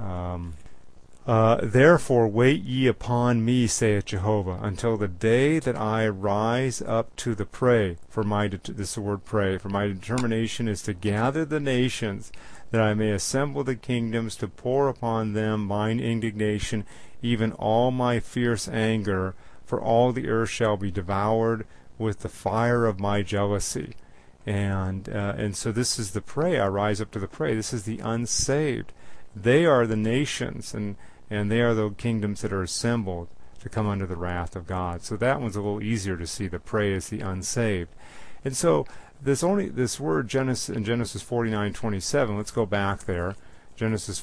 therefore wait ye upon me, saith Jehovah, until the day that I rise up to the prey. This is the word pray. For my determination is to gather the nations, that I may assemble the kingdoms, to pour upon them mine indignation, even all my fierce anger. For all the earth shall be devoured with the fire of my jealousy. And so this is the prey. I rise up to the prey. This is the unsaved. They are the nations, and they are the kingdoms that are assembled to come under the wrath of God. So that one's a little easier to see. The prey is the unsaved. And so this word in Genesis 49:27, let's go back there. Genesis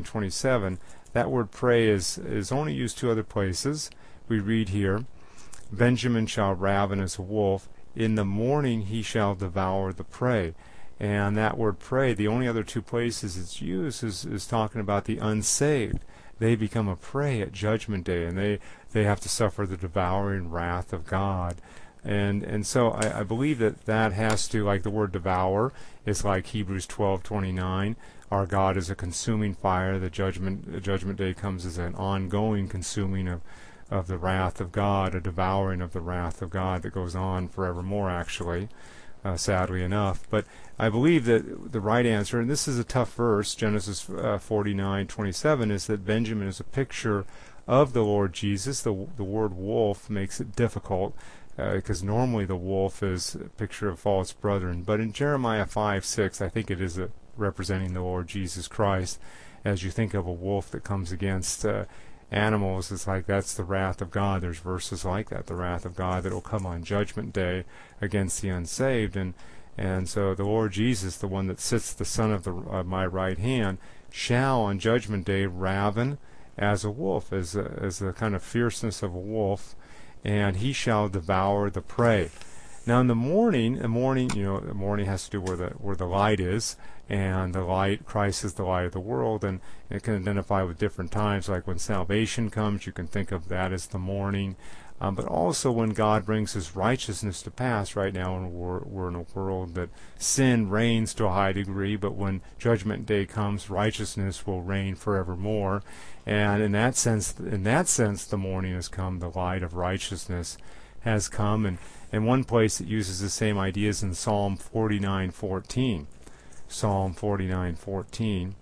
49:27, that word prey is only used two other places. We read here, Benjamin shall raven as a wolf. In the morning he shall devour the prey. And that word prey, the only other two places it's used is talking about the unsaved. They become a prey at Judgment Day, and they have to suffer the devouring wrath of God. And so I believe that has to, like the word devour, is like Hebrews 12:29. Our God is a consuming fire. The judgment day comes as an ongoing consuming of the wrath of God, a devouring of the wrath of God that goes on forevermore, actually, sadly enough. But I believe that the right answer, and this is a tough verse, Genesis 49:27, is that Benjamin is a picture of the Lord Jesus. The word wolf makes it difficult, because normally the wolf is a picture of false brethren. But in Jeremiah 5:6, I think it is representing the Lord Jesus Christ. As you think of a wolf that comes against animals, it's like that's the wrath of God. There's verses like that, the wrath of God that will come on Judgment Day against the unsaved. And so the Lord Jesus, the one that sits the Son of my right hand, shall on Judgment Day raven as a wolf, as the kind of fierceness of a wolf, and he shall devour the prey. Now in the morning, the morning has to do where the light is, and the light, Christ is the light of the world, and it can identify with different times, like when salvation comes, you can think of that as the morning, but also when God brings His righteousness to pass. Right now we're in a world that sin reigns to a high degree, but when Judgment Day comes, righteousness will reign forevermore. And in that sense, the morning has come. The light of righteousness has come. And one place it uses the same ideas in Psalm 49:14. Psalm 49:14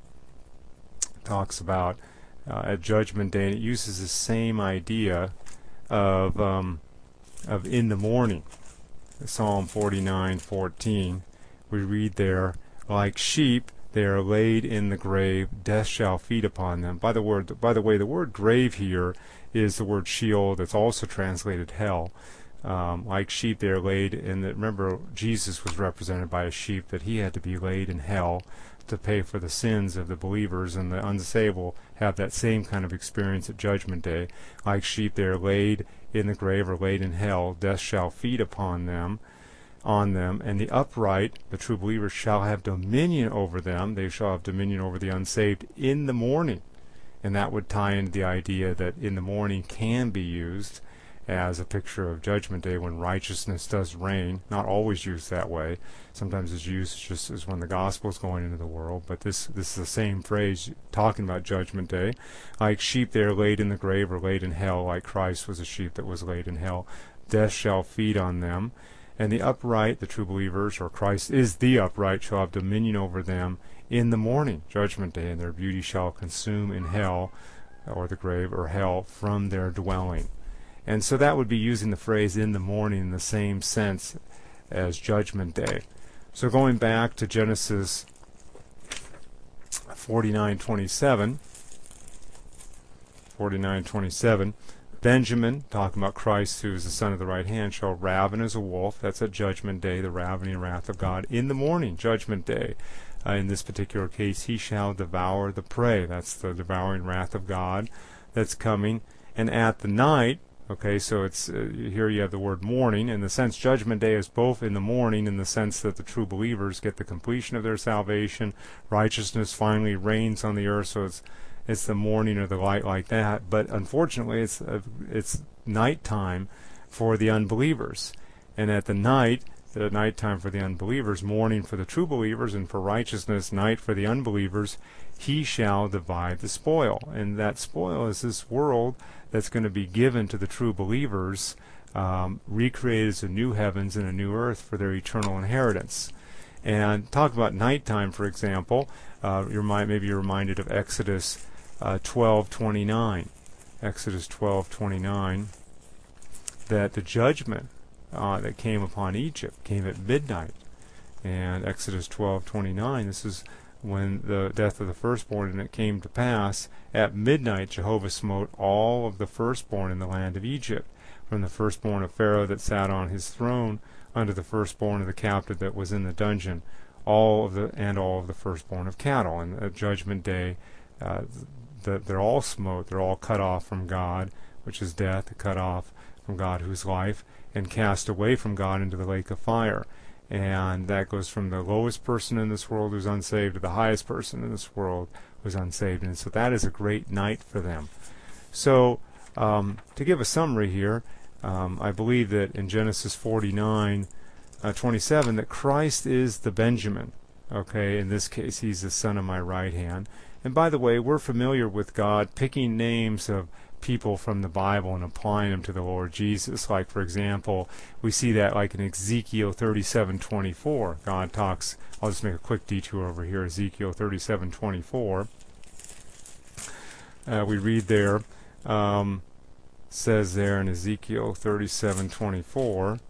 talks about at Judgment Day, and it uses the same idea of in the morning. Psalm 49:14, we read there, like sheep they are laid in the grave, death shall feed upon them. By the way, the word grave here is the word Sheol, that's also translated hell. Like sheep they are laid in the, remember Jesus was represented by a sheep, that he had to be laid in hell to pay for the sins of the believers, and the unsaved will have that same kind of experience at Judgment Day. Like sheep they are laid in the grave or laid in hell, death shall feed upon them, and the upright, the true believers, shall have dominion over them. They shall have dominion over the unsaved in the morning. And that would tie into the idea that in the morning can be used as a picture of Judgment Day when righteousness does reign. Not always used that way. Sometimes it's used just as when the gospel is going into the world. But this is the same phrase talking about Judgment Day. Like sheep they are laid in the grave or laid in hell, like Christ was a sheep that was laid in hell. Death shall feed on them. And the upright, the true believers, or Christ is the upright, shall have dominion over them in the morning, Judgment Day, and their beauty shall consume in hell, or the grave, or hell, from their dwelling. And so that would be using the phrase in the morning in the same sense as Judgment Day. So going back to Genesis 49:27, Benjamin, talking about Christ, who is the Son of the right hand, shall raven as a wolf. That's at Judgment Day, the ravening wrath of God. In the morning, Judgment Day. In this particular case, he shall devour the prey. That's the devouring wrath of God that's coming. And at the night, okay, so it's here you have the word morning. In the sense, Judgment Day is both in the morning, in the sense that the true believers get the completion of their salvation. Righteousness finally reigns on the earth, so it's the morning or the light like that. But unfortunately, it's nighttime for the unbelievers. And at the nighttime for the unbelievers, morning for the true believers, and for righteousness, night for the unbelievers, he shall divide the spoil. And that spoil is this world that's going to be given to the true believers, recreated as a new heavens and a new earth for their eternal inheritance. And talk about nighttime, for example, maybe you're reminded of Exodus 12:29. Exodus 12:29, that the judgment that came upon Egypt came at midnight. And Exodus 12:29, this is when the death of the firstborn, and it came to pass at midnight Jehovah smote all of the firstborn in the land of Egypt, from the firstborn of Pharaoh that sat on his throne unto the firstborn of the captive that was in the dungeon, all of the firstborn of cattle. And at Judgment Day, they're all smote, they're all cut off from God, which is death, cut off from God whose life, and cast away from God into the lake of fire. And that goes from the lowest person in this world who's unsaved to the highest person in this world who's unsaved. And so that is a great night for them. So to give a summary here, I believe that in Genesis 49:27 that Christ is the Benjamin. Okay, in this case, he's the son of my right hand. And by the way, we're familiar with God picking names of people from the Bible and applying them to the Lord Jesus. Like, for example, we see that like in Ezekiel 37:24. God talks, I'll just make a quick detour over here, Ezekiel 37:24. We read there, says there in Ezekiel 37:24,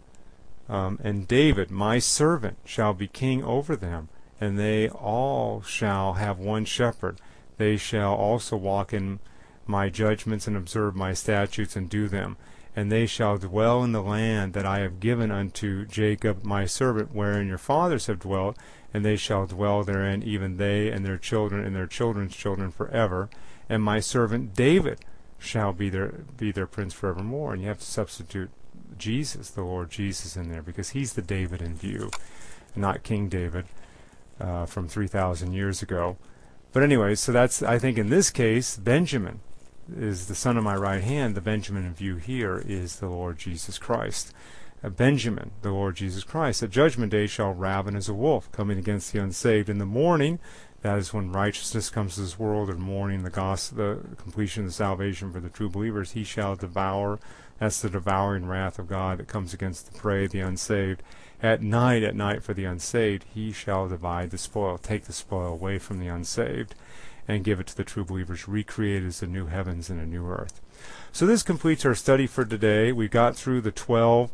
and David, my servant, shall be king over them, and they all shall have one shepherd. They shall also walk in my judgments and observe my statutes and do them. And they shall dwell in the land that I have given unto Jacob my servant, wherein your fathers have dwelt, and they shall dwell therein, even they and their children and their children's children forever. And my servant David shall be their prince forevermore. And you have to substitute Jesus, the Lord Jesus, in there, because he's the David in view, not King David from 3,000 years ago. But anyway, so that's, I think in this case, Benjamin is the son of my right hand. The Benjamin in view here is the Lord Jesus Christ. Benjamin, the Lord Jesus Christ. At judgment day shall raven as a wolf, coming against the unsaved. In the morning, that is when righteousness comes to this world, and morning, the gospel, the completion of the salvation for the true believers, he shall devour. That's the devouring wrath of God that comes against the prey, the unsaved. At night for the unsaved, he shall divide the spoil, take the spoil away from the unsaved, and give it to the true believers, recreated as the new heavens and a new earth. So this completes our study for today. We got through the 12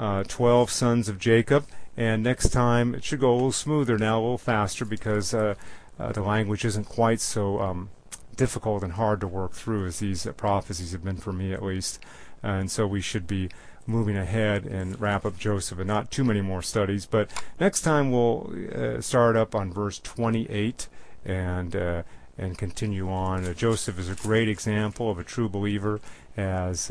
sons of Jacob, and next time it should go a little smoother now, a little faster, because the language isn't quite so difficult and hard to work through as these prophecies have been for me, at least. And so we should be moving ahead and wrap up Joseph, and not too many more studies. But next time we'll start up on verse 28 and continue on. Joseph is a great example of a true believer, as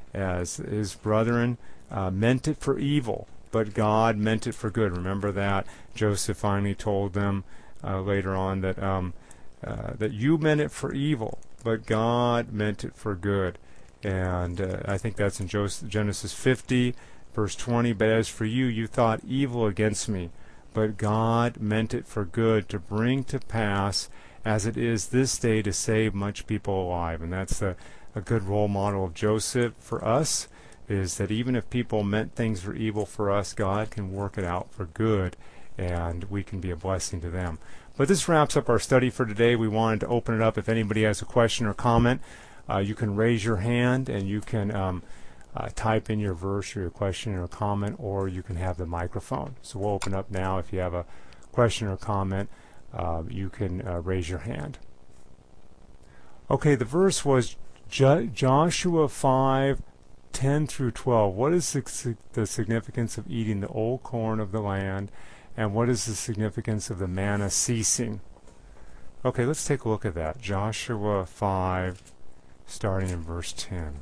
his brethren meant it for evil, but God meant it for good. Remember that Joseph finally told them later on that that you meant it for evil, but God meant it for good. And I think that's in Genesis 50, verse 20. But as for you, you thought evil against me, but God meant it for good, to bring to pass as it is this day, to save much people alive. And that's a good role model of Joseph for us, is that even if people meant things for evil for us, God can work it out for good, and we can be a blessing to them. But this wraps up our study for today. We wanted to open it up. If anybody has a question or comment, you can raise your hand, and you can type in your verse or your question or comment, or you can have the microphone. So we'll open up now. If you have a question or comment, you can raise your hand. Okay, the verse was Joshua 5:10 through 12. What is the significance of eating the old corn of the land, and what is the significance of the manna ceasing? Okay, let's take a look at that. Joshua 5, starting in verse 10.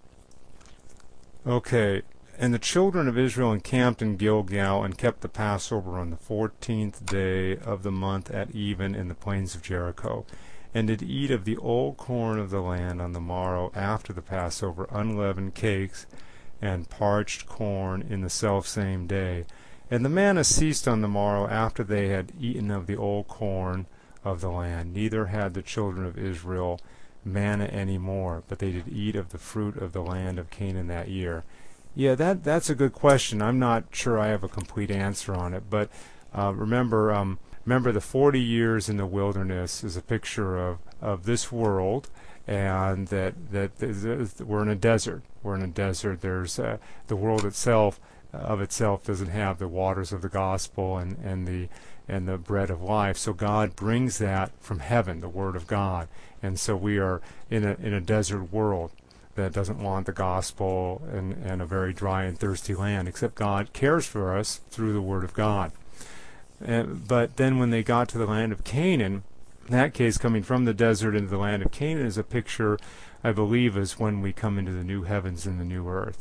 Okay, and the children of Israel encamped in Gilgal and kept the Passover on the 14th day of the month at even in the plains of Jericho, and did eat of the old corn of the land on the morrow after the Passover, unleavened cakes and parched corn in the selfsame day. And the manna ceased on the morrow after they had eaten of the old corn of the land. Neither had the children of Israel manna any more, but they did eat of the fruit of the land of Canaan that year. Yeah, that's a good question. I'm not sure I have a complete answer on it, but remember the 40 years in the wilderness is a picture of this world, and that we're in a desert. We're in a desert. There's the world itself doesn't have the waters of the gospel and the bread of life. So God brings that from heaven, the Word of God. And so we are in a desert world that doesn't want the gospel, and a very dry and thirsty land, except God cares for us through the Word of God. But then when they got to the land of Canaan, in that case, coming from the desert into the land of Canaan is a picture, I believe, is when we come into the new heavens and the new earth.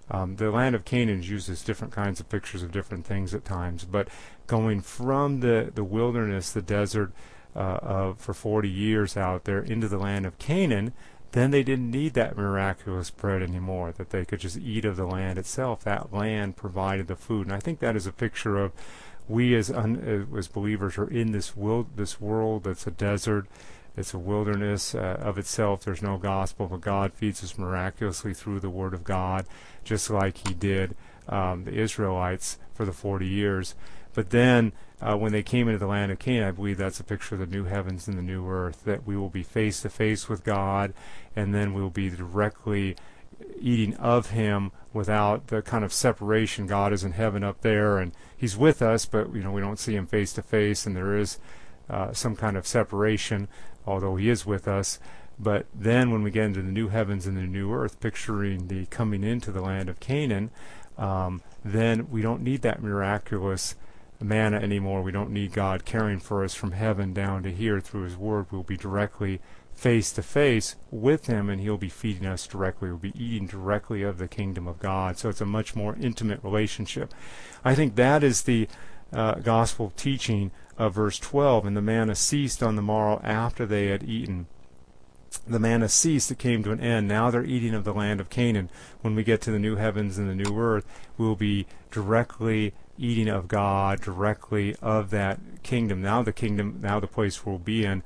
The land of Canaan uses different kinds of pictures of different things at times, but going from the wilderness, the desert, for 40 years out there into the land of Canaan, then they didn't need that miraculous bread anymore, that they could just eat of the land itself. That land provided the food. And I think that is a picture of we as believers are in this world that's a desert. It's a wilderness of itself. There's no gospel, but God feeds us miraculously through the Word of God, just like He did the Israelites for the 40 years. But then when they came into the land of Canaan, I believe that's a picture of the new heavens and the new earth, that we will be face to face with God, and then we will be directly eating of Him without the kind of separation. God is in heaven up there, and He's with us, but we don't see Him face to face, and there is some kind of separation, although He is with us. But then when we get into the new heavens and the new earth, picturing the coming into the land of Canaan, then we don't need that miraculous manna anymore. We don't need God carrying for us from heaven down to here through His Word. We'll be directly face to face with Him, and He'll be feeding us directly. We'll be eating directly of the kingdom of God. So it's a much more intimate relationship. I think that is the gospel teaching of verse 12. And the manna ceased on the morrow after they had eaten. The manna ceased, it came to an end. Now they're eating of the land of Canaan. When we get to the new heavens and the new earth, we'll be directly eating of God, directly of that kingdom. Now the place we'll be in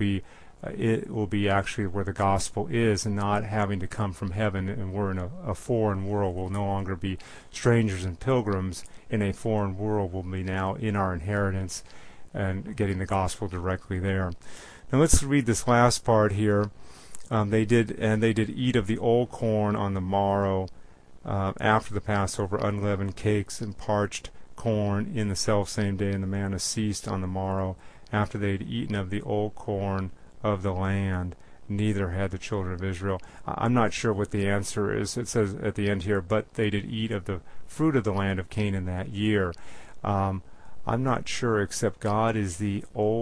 it will be actually where the gospel is, and not having to come from heaven, and we're in a foreign world. We'll no longer be strangers and pilgrims in a foreign world. We'll be now in our inheritance and getting the gospel directly there. Now let's read this last part here. They did eat of the old corn on the morrow after the Passover, unleavened cakes and parched corn in the selfsame day, and the manna ceased on the morrow after they had eaten of the old corn of the land. Neither had the children of Israel. I'm not sure what the answer is. It says at the end here, but they did eat of the fruit of the land of Canaan that year. I'm not sure, except God is the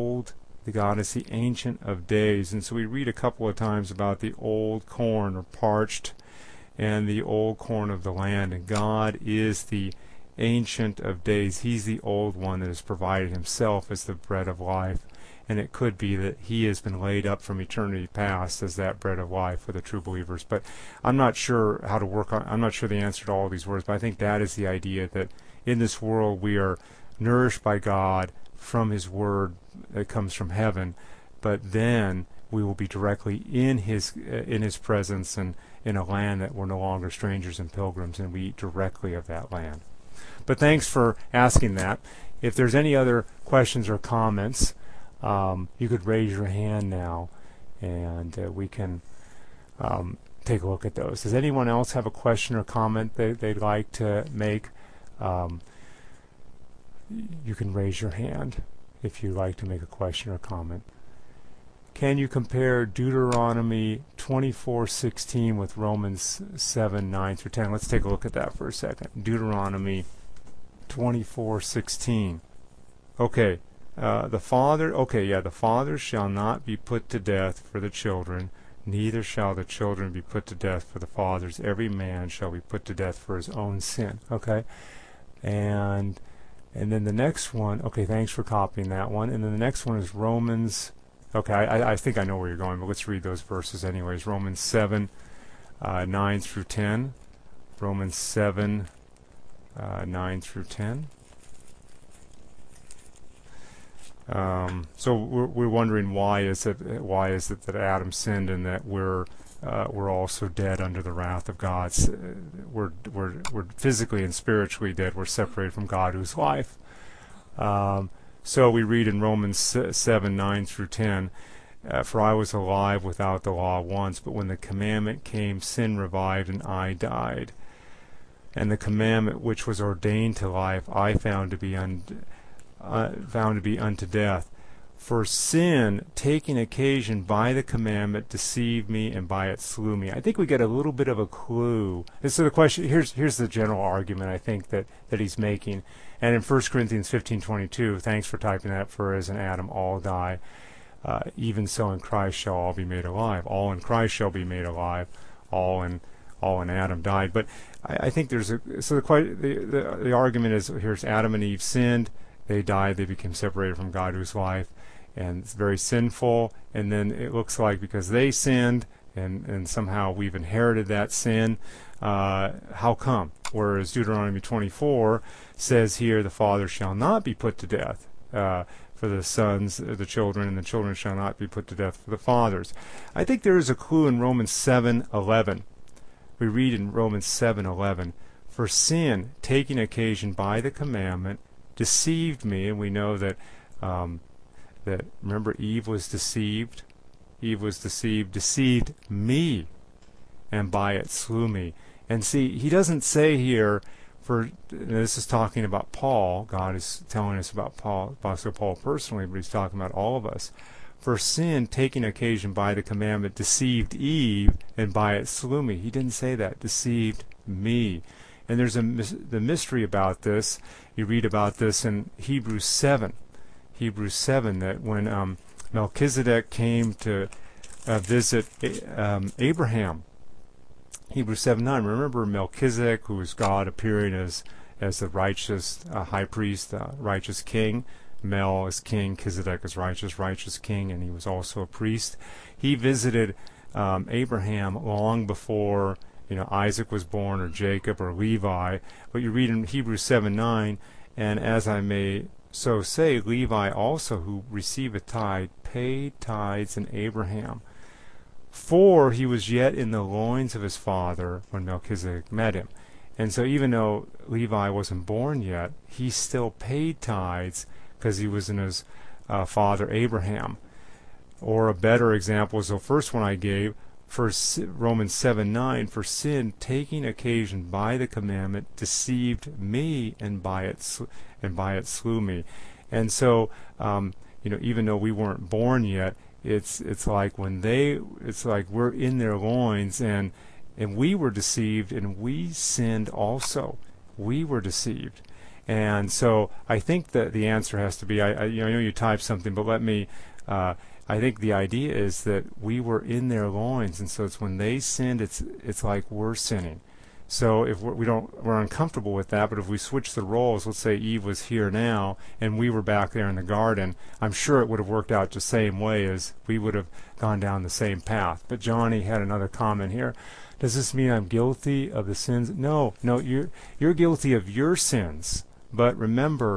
Ancient of Days. And so we read a couple of times about the old corn, or parched, and the old corn of the land. And God is the Ancient of Days. He's the old one that has provided Himself as the bread of life. And it could be that He has been laid up from eternity past as that bread of life for the true believers. But I'm not sure I'm not sure the answer to all these words, but I think that is the idea, that in this world we are nourished by God from His Word that comes from heaven, but then we will be directly in His presence, and in a land that we're no longer strangers and pilgrims, and we eat directly of that land. But thanks for asking that. If there's any other questions or comments, you could raise your hand now, and we can take a look at those. Does anyone else have a question or comment that they'd like to make? You can raise your hand if you'd like to make a question or comment. Can you compare Deuteronomy 24:16 with Romans 7:9-10? Let's take a look at that for a second. Deuteronomy 24:16. Okay, the father shall not be put to death for the children, neither shall the children be put to death for the fathers. Every man shall be put to death for his own sin. Okay, and then the next one, okay, thanks for copying that one. And then the next one is Romans, okay, I think I know where you're going, but let's read those verses anyways. Romans 7, 9-10. Romans 7, 9-10. So we're wondering why is it that Adam sinned, and that we're also dead under the wrath of God. We're physically and spiritually dead. We're separated from God, who's life. So we read in Romans 7, 9-10, for I was alive without the law once, but when the commandment came, sin revived, and I died. And the commandment which was ordained to life I found to be unto death. For sin, taking occasion by the commandment, deceived me, and by it slew me. I think we get a little bit of a clue. And so the question, here's the general argument I think that he's making. And in 1 Corinthians 15:22, thanks for typing that, for as in Adam all die, even so in Christ shall all be made alive. All in Christ shall be made alive. All all in Adam died. But I think there's the argument is, here's Adam and Eve sinned, they died, they became separated from God whose life, and it's very sinful. And then it looks like because they sinned, and somehow we've inherited that sin. How come? Whereas Deuteronomy 24 says here, the father shall not be put to death for the sons, the children, and the children shall not be put to death for the fathers. I think there is a clue in Romans 7:11. We read in Romans 7:11, for sin, taking occasion by the commandment, deceived me. And we know that remember, Eve was deceived. Eve was deceived me, and by it slew me. And see, he doesn't say here, this is talking about Paul. God is telling us about Paul, Apostle Paul personally, but he's talking about all of us. For sin, taking occasion by the commandment, deceived Eve, and by it slew me. He didn't say that. Deceived me. And there's the mystery about this. You read about this in Hebrews 7. Hebrews 7, that when Melchizedek came to visit Abraham, Hebrews 7:9. Remember Melchizedek, who was God appearing as the righteous high priest, righteous king. Mel is king, Melchizedek is righteous king, and he was also a priest. He visited Abraham long before Isaac was born, or Jacob, or Levi. But you read in Hebrews 7:9, and as I may so say, Levi also, who receiveth tithe, paid tithes in Abraham. For he was yet in the loins of his father when Melchizedek met him. And so even though Levi wasn't born yet, he still paid tithes because he was in his father Abraham. Or a better example is the first one I gave, for Romans 7:9, for sin, taking occasion by the commandment, deceived me, and by it slew me. And so, even though we weren't born yet, it's like it's like we're in their loins, and we were deceived, and we sinned also. We were deceived. And so I think that the answer has to be, I know you typed something, but let me, I think the idea is that we were in their loins, and so it's when they sinned, it's like we're sinning. So if we're uncomfortable with that, but if we switch the roles, let's say Eve was here now and we were back there in the garden, I'm sure it would have worked out the same way, as we would have gone down the same path. But Johnny had another comment here. Does this mean I'm guilty of the sins? No, you're guilty of your sins. But remember,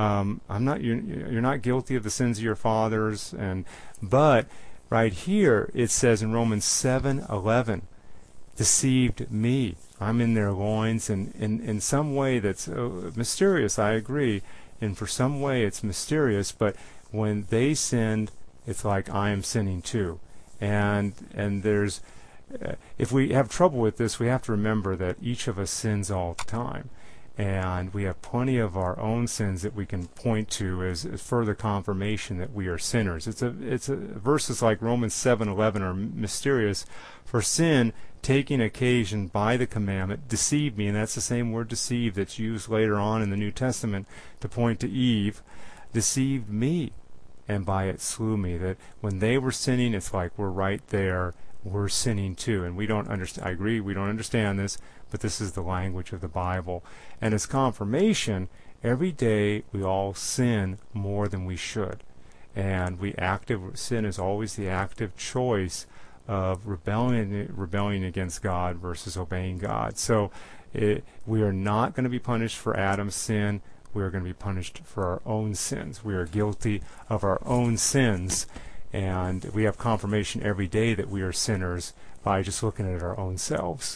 you're not guilty of the sins of your fathers. But right here it says in Romans 7:11, deceived me. I'm in their loins, and in some way that's mysterious, I agree, and for some way it's mysterious, but when they sinned, it's like I am sinning too. And there's, if we have trouble with this, we have to remember that each of us sins all the time, and we have plenty of our own sins that we can point to as further confirmation that we are sinners. Verses like Romans 7:11 are mysterious. For sin, taking occasion by the commandment, deceived me, and that's the same word deceive that's used later on in the New Testament to point to Eve, deceived me, and by it slew me. That when they were sinning, it's like we're right there, we're sinning too, and we don't understand. I agree, we don't understand this, but this is the language of the Bible. And as confirmation, every day we all sin more than we should, and sin is always the active choice of rebelling against God versus obeying God. So we are not going to be punished for Adam's sin. We are going to be punished for our own sins. We are guilty of our own sins, and we have confirmation every day that we are sinners by just looking at our own selves.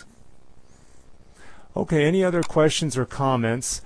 Okay, any other questions or comments?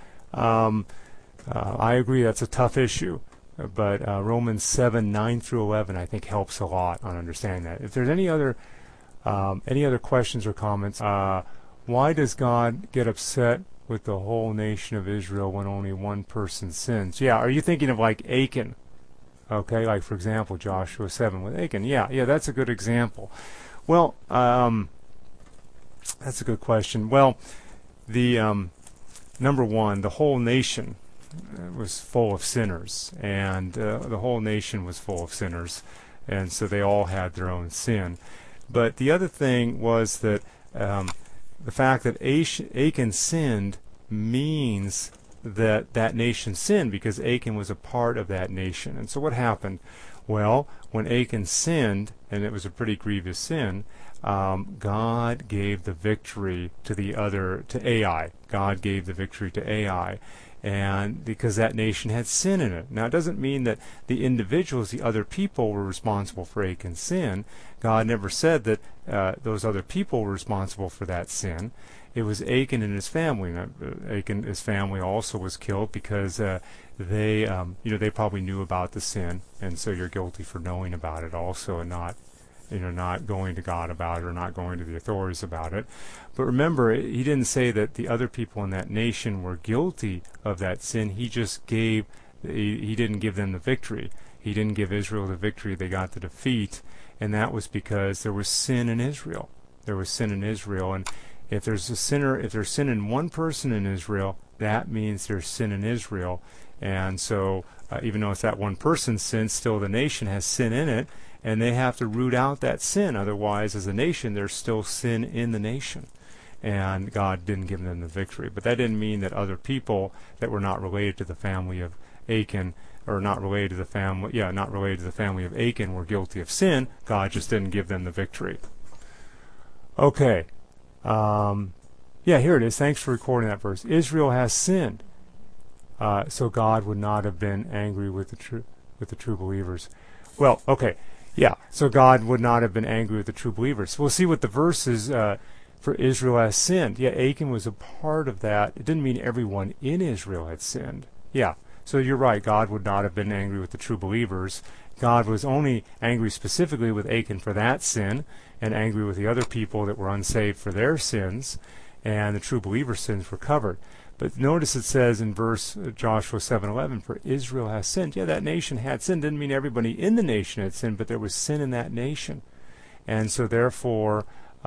I agree that's a tough issue. But Romans 7:9 through 11, I think, helps a lot on understanding that. If there's any other questions or comments, why does God get upset with the whole nation of Israel when only one person sins? Yeah, are you thinking of like Achan? Okay, like for example, Joshua 7 with Achan. Yeah, that's a good example. Well, that's a good question. Well, the number one, the whole nation was full of sinners, and the whole nation was full of sinners, and so they all had their own sin. But the other thing was that the fact that Achan sinned means that that nation sinned because Achan was a part of that nation. And so what happened? Well, when Achan sinned, and it was a pretty grievous sin, God gave the victory to Ai. God gave the victory to Ai, and because that nation had sin in it. Now, it doesn't mean that the individuals, the other people, were responsible for Achan's sin. God never said that those other people were responsible for that sin. It was Achan and his family. Now, Achan, his family, also was killed because they probably knew about the sin, and so you're guilty for knowing about it also, and not going to God about it or not going to the authorities about it. But remember, he didn't say that the other people in that nation were guilty of that sin. He just he didn't give them the victory. He didn't give Israel the victory. They got the defeat, and that was because there was sin in Israel. There was sin in Israel, and if there's sin in one person in Israel, that means there's sin in Israel. And so even though it's that one person's sin, still the nation has sin in it, and they have to root out that sin. Otherwise, as a nation, there's still sin in the nation. And God didn't give them the victory. But that didn't mean that other people that were not related to the family of Achan, or not related to the family of Achan, were guilty of sin. God just didn't give them the victory. Okay. Here it is. Thanks for recording that verse. Israel has sinned, so God would not have been angry with the true believers. Well, okay. Yeah, so God would not have been angry with the true believers. We'll see what the verse is for Israel has sinned. Yeah, Achan was a part of that. It didn't mean everyone in Israel had sinned. Yeah, so you're right. God would not have been angry with the true believers. God was only angry specifically with Achan for that sin, and angry with the other people that were unsaved for their sins, and the true believer sins were covered. But notice it says in verse Joshua 7:11, for Israel has sinned. Yeah, that nation had sinned. Didn't mean everybody in the nation had sinned, but there was sin in that nation. And so therefore,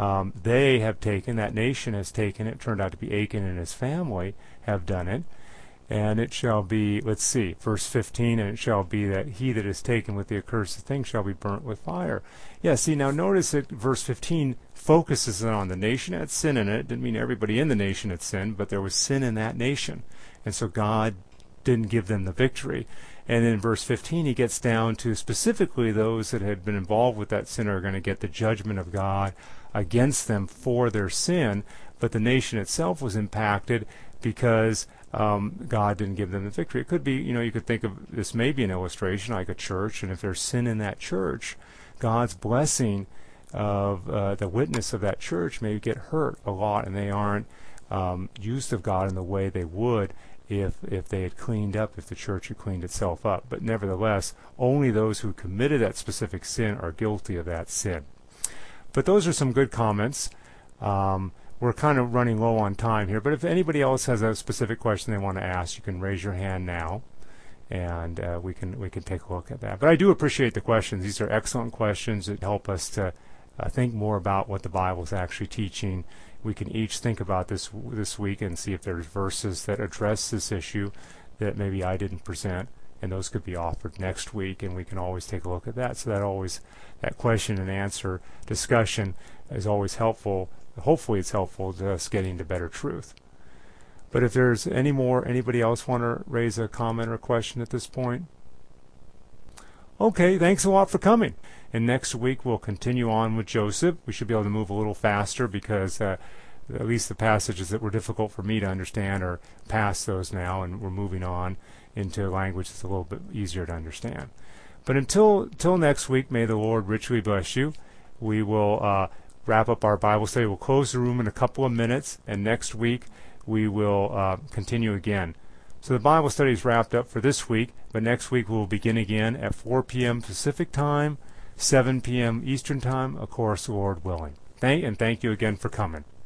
that nation has taken it. Turned out to be Achan and his family have done it. And it shall be, let's see, verse 15, and it shall be that he that is taken with the accursed thing shall be burnt with fire. Yeah, see, now notice that verse 15 focuses on the nation had sin in it. It didn't mean everybody in the nation had sinned, but there was sin in that nation. And so God didn't give them the victory. And in verse 15, he gets down to specifically those that had been involved with that sin are going to get the judgment of God against them for their sin. But the nation itself was impacted because God didn't give them the victory. It could be, you could think of this may be an illustration like a church, and if there's sin in that church, God's blessing of the witness of that church may get hurt a lot, and they aren't used of God in the way they would if they had cleaned up, if the church had cleaned itself up. But nevertheless, only those who committed that specific sin are guilty of that sin. But those are some good comments. We're kind of running low on time here, but if anybody else has a specific question they want to ask, you can raise your hand now, and we can take a look at that. But I do appreciate the questions. These are excellent questions that help us to think more about what the Bible is actually teaching. We can each think about this week and see if there's verses that address this issue that maybe I didn't present, and those could be offered next week, and we can always take a look at that. So that question and answer discussion is always helpful. Hopefully it's helpful to us getting to better truth. But if there's anybody else want to raise a comment or a question at this point? Okay, thanks a lot for coming. And next week we'll continue on with Joseph. We should be able to move a little faster because at least the passages that were difficult for me to understand are past those now, and we're moving on into language that's a little bit easier to understand. But until next week, may the Lord richly bless you. We will wrap up our Bible study. We'll close the room in a couple of minutes, and next week we will continue again. So the Bible study is wrapped up for this week, but next week we'll begin again at 4 p.m. Pacific time, 7 p.m. Eastern time, of course, Lord willing. Thank you again for coming.